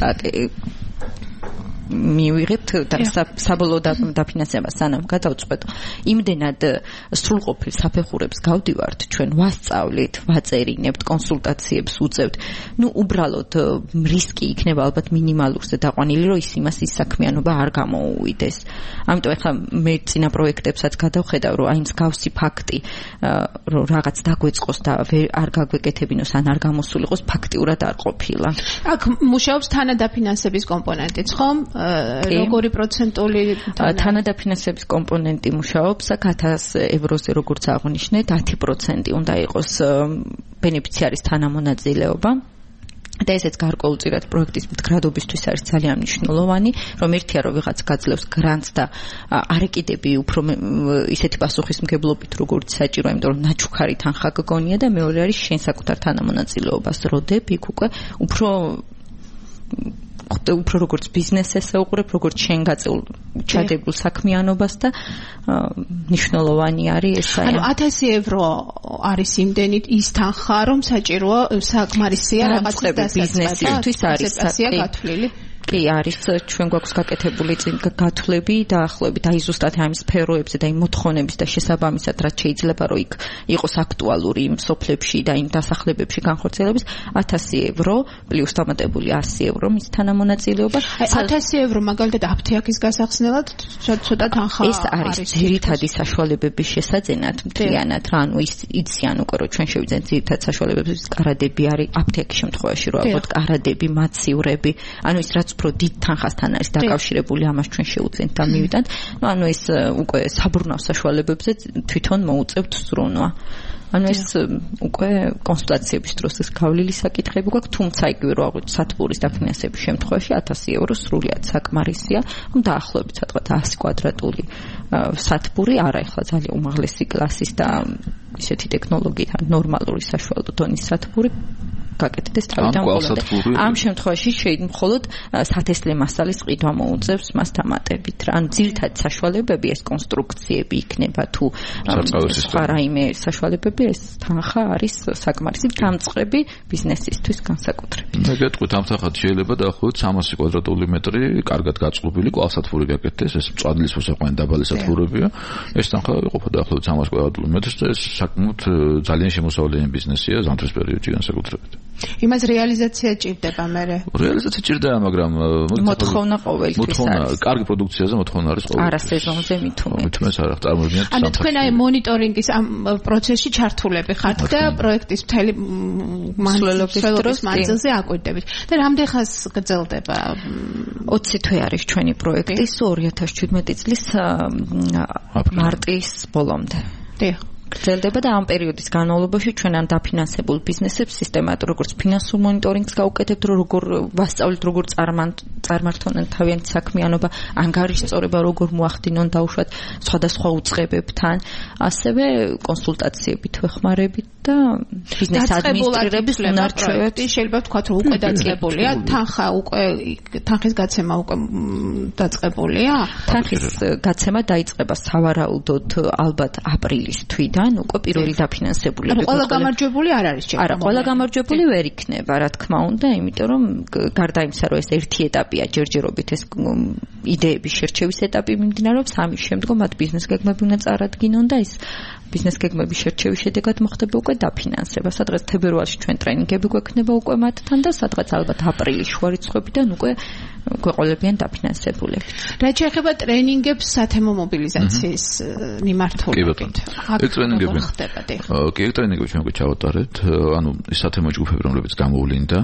მივიღებთ და საბოლოო დაფინანსება სანამ გადავწყვეტ, იმდენად სრულყოფილ საფეხურებს გავდივართ, ჩვენ ვასწავლით, ვაწერინებთ, კონსულტაციებს უწევთ. ნუ უბრალოდ რისკი იქნება ალბათ მინიმალურზე დაყვანილი, რომ ის იმას ის საქმიანობა არ გამოუვიდეს. ამიტომ ახლა მე წინა პროექტებსაც გადავხედავ, რომ აი მსგავსი ფაქტი, რომ რაღაც დაგვეწყოს და არ გაგვეკეთებინოს ან არ გამოსულიყოს, ფაქტიურად არ ყოფილა. აქ მუშაობს თანადაფინანსების კომპონენტიც, ხომ? როგორი პროცენტული თანადაფინანსების კომპონენტი მუშაობს, აქ ათას ევროზე როგორც აღნიშნეთ, ათი პროცენტი უნდა იყოს ბენეფიციარის თანამონაწილეობა. და ესეც გარკვეულწილად პროექტის მდგრადობისთვის არის ძალიან მნიშვნელოვანი, რომ ერთია რომ ვიღაც გაძლევს გრანტს და არ ეკიდები უფრო ისეთი პასუხისმგებლობით როგორც საჭირო, იმიტომ რომ ნაჩუქარი თანხა გგონია და მეორე არის შენ საკუთარ თანამონაწილეობას როდებ, იქ უკვე უფრო უფრო როგორც ბიზნესს ესაუყრებ, როგორც შენ გაწეულ ჩადებულ საქმიანობას და მნიშვნელოვანი არის ეს. ანუ ათასი евро არის იმდენით ის თანხა, რომ საჭიროა საკმარისია რაღაც ბიზნესისთვის არის გათვლილი. კი არის, ჩვენ გვაქვს გაკეთებული გათვლები და ახლობი და ზუსტად ამ სფეროებზე და იმ მოთხოვნების და შესაბამისად რაც შეიძლება რომ იქ იყოს აქტუალური იმ სოფლებში და იმ დასახლებებში განხორციელების ათასი евро პლუს დამატებული ასი евро მის თანამონაწილეობა. ათასი евро მაგალითად აფთიაქის გასახსნელად ცოტა თანხა არის. ეს არის ძირითადი საშუალებების შესაძენად მთლიანად, რა ანუ ის იციან უკვე რომ ჩვენ შევიძენთ ძირითად საშუალებების კარადები არის აფთიაქის შემთხვევაში რომ ალბათ კარადები, მაცივრები, ანუ ის რაც უფრო დიდ თანხასთან არის დაკავშირებული, ამას ჩვენ შევუძენთ და მივიდანთ. ნუ ანუ ეს უკვე საბრუნავ საშუალებებზე თვითონ მოუწევთ ზრუნვა. ანუ ეს უკვე კონსულტაციების დროს ეს გავლილი საკითხები გვაქვს, თუმცა იგივე რო აღვიქვ სათბურის დაფინანსების შემთხვევაში ათასი евро სრულიად საკმარისია, რომ დაახლოებით სადღაც ასი კვადრატული სათბური, არა ეხლა ძალიან უმაღლესი კლასის და ისეთი ტექნოლოგიით ნორმალური საშუალო დონის სათბური გაკეთდეს თავიდან ბოლომდე. ამ შემთხვევაში შეიძლება მხოლოდ სათესლე მასალის ყიდვა მოუწევს მას დამატებით. ან ძირითადად საშუალებები ეს კონსტრუქციები იქნება თუ სხვა რაიმე საშუალებები ეს თანხა არის საკმარისი დამწყები ბიზნესისთვის განსაკუთრებით. მე გეტყვით ამ თანხად შეიძლება დაახლოებით სამასი კვადრატული მეტრი კარგად გაწყობილი კვალსათფური გაკეთდეს ეს მწვადის მოსაყვანი დაბალი სათფურებია ეს თანხა იყოფა დაახლოებით სამასი კვადრატული მეტრს და ეს საკმაოდ ძალიან შემოსავლიანი ბიზნესია ზამთრის პერიოდში განსაკუთრებით. იმას რეალიზაცია ჭირდება მე. რეალიზაცია ჭირდება მაგრამ მოთხოვნა ყოველთვის არის. კარგი პროდუქციაზე მოთხოვნა არის ყოველთვის. არა სეზონზე მithumet. მithumet არა წარმოიდგინეთ. ანუ თქვენ აი მონიტორინგის ამ პროცესში ჩართულები ხართ და პროექტის მთელი მანძილობის მანძილზე აკვირდებით. და რამდენ ხანს გრძელდება? ოცი თვე არის ჩვენი პროექტი ორი ათას შვიდმეტი წლის მარტის ბოლომდე. დიახ. გრძელდება და ამ პერიოდის განმავლობაში ჩვენ ამ დაფინანსებულ ბიზნესებს სისტემატურ როგორც ფინანსურ მონიტორინგს გავუკეთებთ, როგორ ვასწავლით, როგორ წარმართონ თავიანთი საქმიანობა, ანგარიშწორება როგორ მოახდინონ დაუშვათ სხვადასხვა უწყებებთან, ასევე კონსულტაციებით ვეხმარებით და ბიზნეს ადმინისტრირების უნარჩვევები შეიძლება ვთქვათ, რომ უკვე დაწყებულია, თანხა უკვე თანხის გაცემა უკვე დაწყებულია. თანხის გაცემა დაიწყება სავარაუდოდ ალბათ აპრილის თვიდან. უკვე პირველი დაფინანსებულები. ანუ ყველა გამარჯვებული არ არის ჩემ. არა, ყველა გამარჯვებული ვერ იქნება, რა თქმა უნდა, იმიტომ რომ გარდა იმისა, რომ ეს ერთი ეტაპია ჯერჯერობით ეს იდეების შერჩევის ეტაპი მიმდინარეობს, ამის შემდგომ მათ ბიზნეს გეგმები უნდა წარადგინონ და ეს ბიზნეს გეგმების შერჩევის შედეგად მოხდება უკვე დაფინანსება. სადღაც თებერვალში ჩვენ ტრენინგები გვექნება უკვე მათთან და სადღაც ალბათ აპრილის შუა რიცხვებიდან უკვე გვეყოლებიან დაფინანსებულები. რაც შეეხება ტრენინგებს სათემო მობილიზაციის მიმართულებით. ეს ტრენინგები ხდება. კი, ეს ტრენინგები ჩვენ გვჩავატარეთ, ანუ სათემო ჯგუფები რომლებიც გამოვლინდა,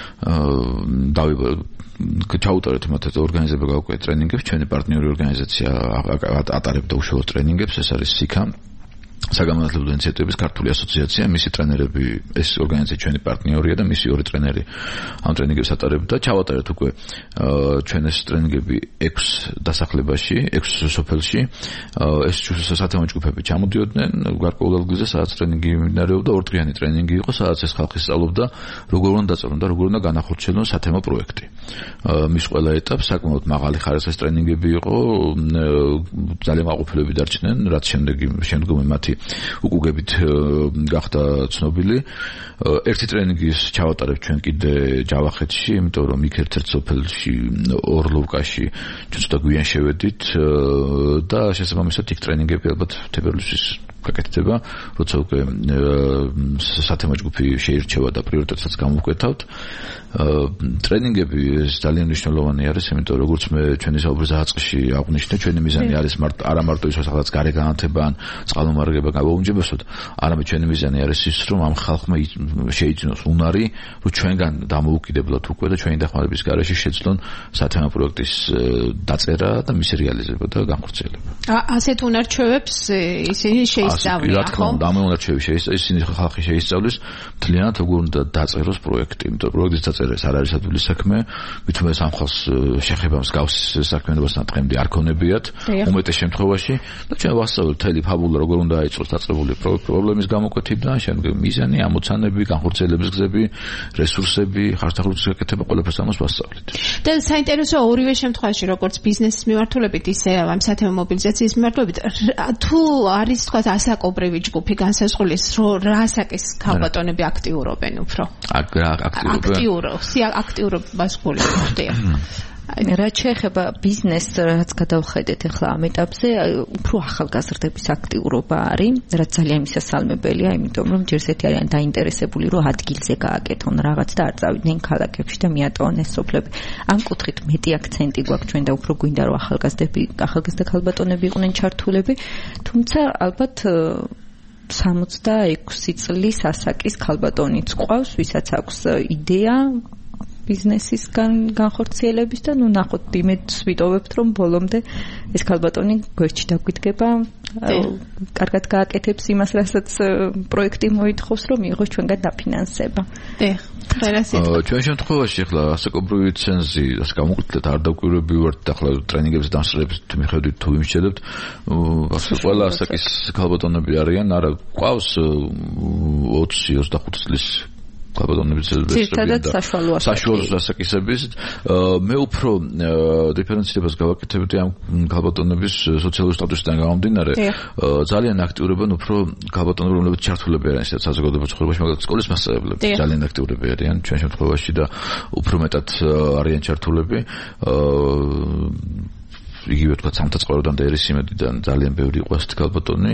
დავიბა ჩაუტარეთ მათ ორგანიზება გავუკეთეთ ტრენინგებს, ჩვენი პარტნიორი ორგანიზაცია ატარებდა უშუალოდ ტრენინგებს, ეს არის სიქა საგამართლებლო ინიციატივების ქართული ასოციაცია, მისი ტრენერები, ეს ორგანიზაცია ჩვენი პარტნიორია და მისი ორი ტრენერი ამ ტრენინგებს ატარებდა. ჩავატარეთ უკვე ჩვენ ეს ტრენინგები ექვს დასახლებაში, ექვს სოფელში. ეს სათემო ჯგუფები ჩამოდიოდნენ გარკვეულ ადგილზე, სადაც ტრენინგი მიმდინარეობდა, ორდღიანი ტრენინგი იყო, სადაც ეს ხალხი სწავლობდა, როგორ უნდა დაწესონ და როგორ უნდა განახორციელონ სათემო პროექტი. მის ყველა ეტაპს საკმაოდ მაღალი ხარისხის ტრენინგები იყო, ძალიან მაყოფილები დარჩნენ, რაც შემდეგი შემდგომი მათი უკუგებით გახდა ცნობილი. ერთი ტრენინგის ჩავატარებთ ჩვენ კიდე ჯავახეთში, იმიტომ რომ იქ ერთ-ერთ სოფელში ორლოვკაში ჩვენ ცოტა გვიან შევედით და შესაბამისად იქ ტრენინგები ალბათ თებერვლისთვის გაკეთდება, როცა უკვე სათემო ჯგუფი შეირჩევა და პრიორიტეტსაც გამოვკვეთავთ. ტრენინგები ეს ძალიან მნიშვნელოვანი არის, იმიტომ რომ როგორც მე ჩვენი საუბრის დაწყებაში აღვნიშნე, ჩვენი მიზანი არის არა მარტო ის, რომ სადღაც გარე განათება ან წყალმომარაგება გავაუმჯობესოთ, არამედ ჩვენი მიზანი არის ის, რომ ამ ხალხმა შეიძინოს უნარი, რომ ჩვენგან დამოუკიდებლად უკვე და ჩვენი დახმარების გარეშე შეძლონ სათემო პროექტის დაწერა და მისი რეალიზება და განხორციელება. ასეთ უნარჩვევებს ისინი შეისწავლიან, რა თქმა უნდა, ამ უნარჩვევებს შეისწავლიან, ისინი ხალხი შეისწავლის მთლიანად როგორ უნდა დაწეროს პროექტი, იმიტომ პროექტის დაწერა ეს არ არის ადვილი საქმე, მithumet ამ ხალხს შეხება მსგავს საქმიანობასთან დღემდე არ ქონებიათ, უმეტეს შემთხვევაში და ჩვენ ვასწავლებთ მთელი ფაბულა როგორ უნდა აიწყოს დაწყებული პრობლემის გამოკვეთიდან, შემდეგ მიზანი, ამოცანები, განხორციელების გზები, რესურსები, ხარჯახულის გაკეთება, ყველაფერს ამას ვასწავლეთ. და საინტერესო ორივე შემთხვევაში, როგორც ბიზნესის მიმართულებით, ისე ამ სათემო მობილიზაციის მიმართულებით, თუ არის თქვა ასაკობრივი ჯგუფი განსაზღვრული, რომ რა ასაკის ქალბატონები აქტიურობენ უფრო? აქტიურო, აქტიურობას გული ხდება. რაც შეეხება ბიზნესს, რაც გადავხედეთ ახლა ამ ეტაპზე, უფრო ახალგაზრდების აქტიურობა არის, რაც ძალიან მისასალმებელია, იმიტომ რომ ჯერ ესეთი არიან დაინტერესებული, რომ ადგილზე გააკეთონ რაღაც და არ წავიდნენ ქალაქებში და მიატოვონ ეს სოფლები. ამ კუთხით მეტი აქცენტი გვაქვს ჩვენ და უფრო გვინდა რომ ახალგაზრდები, ახალგაზრდა ქალბატონები იყვნენ ჩართულები, თუმცა ალბათ სამოცდაექვსი წლის ასაკის ქალბატონიც ყავს, ვისაც აქვს იდეა ბიზნესის განხორციელების და ნუ ნახოთ იმედს ვიტოვებთ რომ ბოლომდე ეს ქალბატონი გვერდში დაგვიდგება, კარგად გააკეთებს იმას, რასაც პროექტი მოითხოვს, რომ მიიღოს ჩვენგან დაფინანსება. დიახ. ჩვენ შემთხვევაში ახლა ასაკობრივი ცენზი ასე გამოვკვეთეთ, არ დაკვირვები ვართ ახლა ტრენინგების დამსწრებს მიხედვით თუ იმშედებთ, ასე ყველა ასაკის ქალბატონები არიან, არა ყავს ოცი ოცდახუთი წლის ქალბატონების ძირითადად საშუალო საშუალო ასაკისების მე უფრო დიფერენცირებას გავაკეთებდი ამ ქალბატონების სოციალური სტატუსიდან გამომდინარე ძალიან აქტიურობენ უფრო ქალბატონები რომლებიც ჩართულები არიან ისეთ საზოგადოებრივ ცხოვრებაში მაგალითად სკოლის მასწავლებლები ძალიან აქტიურები არიან ჩვენ შემთხვევაში და უფრო მეტად არიან ჩართულები იგივე თქვა სამთაწყაროდან და ერისიმედიდან ძალიან ბევრი იყო ასეთი ქალბატონი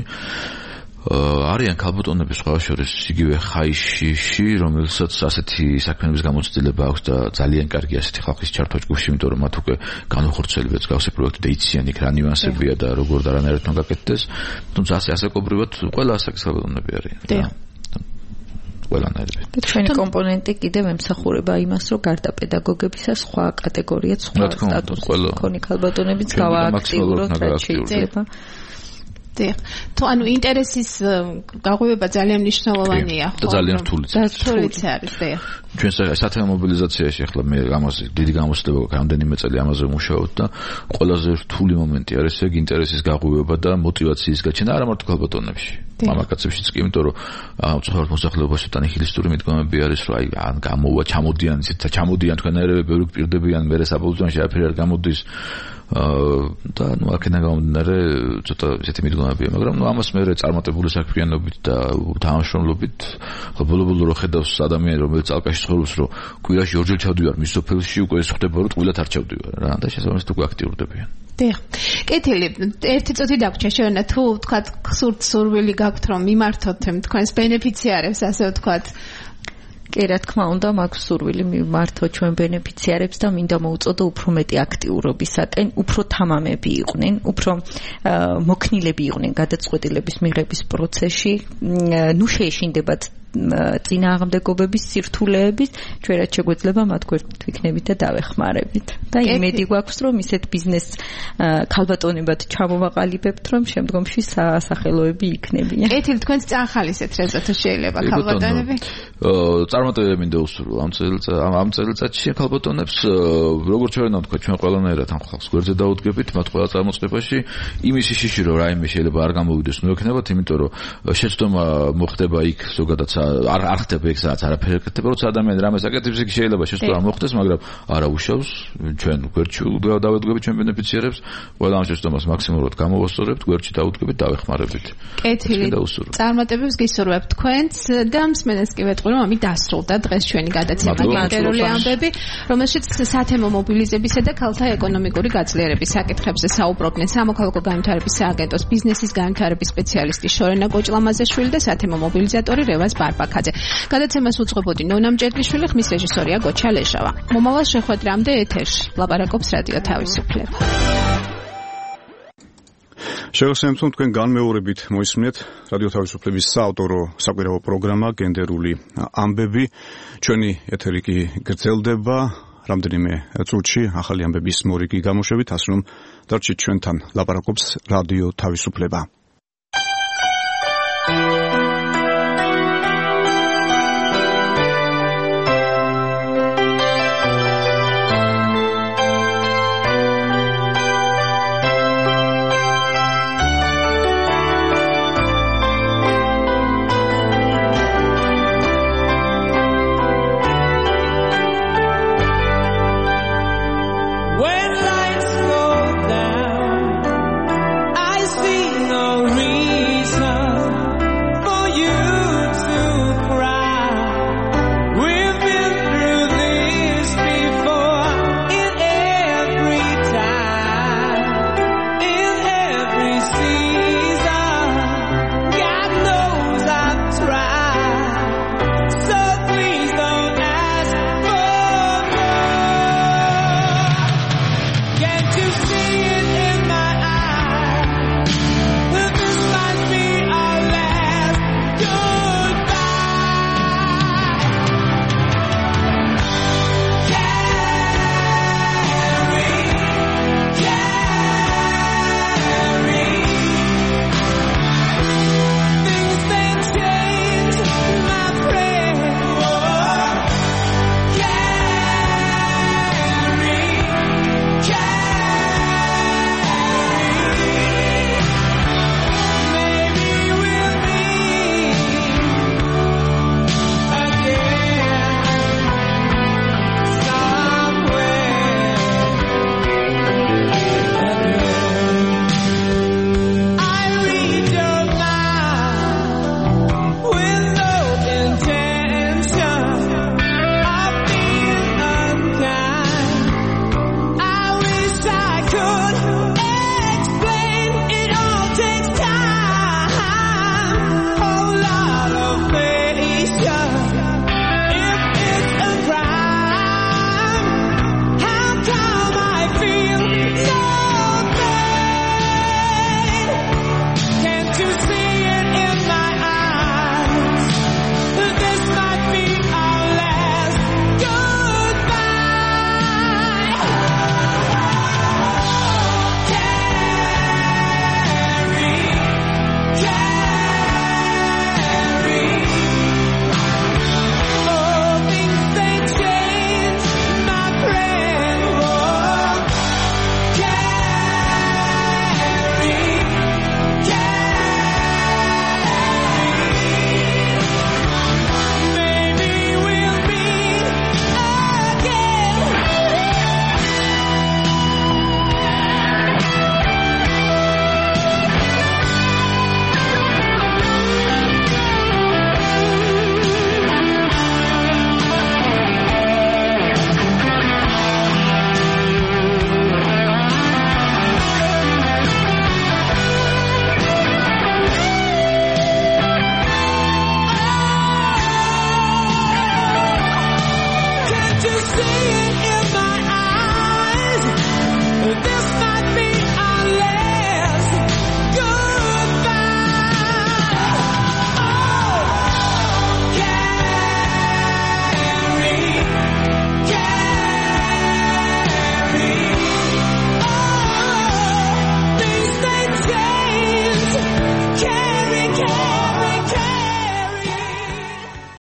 არიან ქალბატონები სხვა შორის იგივე ხაიშში რომელსაც ასეთი საქმეების გამოცდილება აქვს და ძალიან კარგი ასეთი ხალხის ჩართვა ჯგუფში იმიტომ რომ მათ უკვე განუხორციელებია მსგავსი პროექტი და იციან იქ რა ნიუანსებია და როგორ და რანაირად გაკეთდეს თუმცა ასე ასაკობრივად ყველა ასაკის ქალბატონები არიან ყველანაირად. ჩვენი კომპონენტი კიდევ ემსახურება იმას, რომ გარდა პედაგოგებისა სხვა კატეგორიაც სხვა სტატუსის მქონე ქალბატონებიც გავააქტიუროთ, რაც შეიძლება. დიახ. თუ ანუ ინტერესის გაღვივება ძალიან მნიშვნელოვანია, ხო? ძალიან რთული. რთულიც არის, დიახ. ჩვენ სათემო მობილიზაციაში ახლა მე ამას დიდი გამოცდილება გვაქვს, რამდენიმე წელი ამაზე ვმუშაობ და ყველაზე რთული მომენტი არის ეგ ინტერესის გაღვივება და мотиваციის გაჩენა არა მარტო ქალბატონებში. მამაკაცებშიც კი, იმიტომ რომ ცხოვრობ მოსახლეობაში თან ნიჰილისტური მიდგომები არის, რომ აი ან გამოვა, ჩამოდიან, ისეთ ჩამოდიან თქვენაერები, ბევრი პირდებიან, მე საბოლოოში არაფერი არ გამოდის. და ნუ აქედან გამომდინარე ცოტა ისეთი მიდგომებია, მაგრამ ნუ ამას მე წარმატებული საქმიანობით და თანამშრომლობით ბოლო-ბოლო რო ხედავს ადამიანი რომელიც ალკაში ცხოვრობს, რომ კვირაში ორჯერ ჩავდივარ მის სოფელში, უკვე ეს ხდება რომ ტყუილად არ ჩავდივარ რა და შესაბამისად უკვე აქტიურდებიან. დიახ. კეთილი, ერთი წუთი დაგვრჩა შევენა თუ ვთქვათ სურთ სურვილი გაქვთ რომ მიმართოთ თქვენს ბენეფიციარებს, ასე ვთქვათ. კი, რა თქმა უნდა, მაქვს სურვილი მიმართო ჩვენ ბენეფიციარებს და მინდა მოუწოდო უფრო მეტი აქტიურობისაკენ, უფრო თამამები იყვნენ, უფრო მოქნილები იყვნენ გადაწყვეტილების მიღების პროცესში, ნუ შეეშინდებათ წინააღმდეგობების სირთულეების, ჩვენ რაც შეგვეძლება მათ გვერდთვიქნებით და დავეხმარებით. და იმედი გვაქვს, რომ ისეთ ბიზნეს ქალბატონებად ჩამოვაყალიბებთ, რომ შემდგომში სასახელოები იქნებიან. კეთილი, თქვენც წახალისეთ რეზო თუ შეიძლება ქალბატონები? წარმატებები მინდა უსურვო ამ წელიწადში, ამ წელიწადში ქალბატონებს როგორც ჩვენ ვთქვათ, ჩვენ ყველანაირად ამ ხალხს გვერდზე დაუდგებით, მათ ყველა წარმოწმებაში იმის შიში რომ რაიმე შეიძლება არ გამოვიდეს, ნუ ექნებათ, იმიტომ რომ შეცდომა მოხდება იქ ზოგადად არ არ ხდება ეგ სადაც არაფერი ხდება, როცა ადამიანი რამეს აკეთებს, იქ შეიძლება შეცდომა მოხდეს, მაგრამ არა უშავს, ჩვენ გვერდში დავედგებით ჩვენ ბენეფიციარებს, ყველა ამ შეცდომას მაქსიმალურად გამოვასწორებთ, გვერდში დაუდგებით, დავეხმარებით. კეთილი. წარმატებებს გისურვებთ თქვენც და მსმენელს კი ვეტყვი, რომ ამით დასრულდა დღეს ჩვენი გადაცემა გენერალური ამბები, რომელშიც სათემო მობილიზებისა და ქალთა ეკონომიკური გაძლიერების საკითხებზე საუბრობდნენ სამოქალაქო განვითარების სააგენტოს ბიზნესის განვითარების სპეციალისტი შორენა კოჭლამაზეშვილი და სათემო მობილიზატორი რევაზ ბარბაქაძე. გადაცემას უძღვებოდი ნონა მჭედლიშვილი, ხმის რეჟისორია გოჩა ლეჟავა. მომავალ შეხვედრამდე ეთერში ლაპარაკობს რადიო თავისუფლება. შევასრულებთ თქვენ განმეორებით მოისმინეთ რადიო თავისუფლების საავტორო საკვირაო პროგრამა გენდერული ამბები. ჩვენი ეთერი კი გრძელდება რამდენიმე წუთში ახალი ამბების მორიგი გამოშვებით, ასე რომ დარჩით ჩვენთან, ლაპარაკობს რადიო თავისუფლება.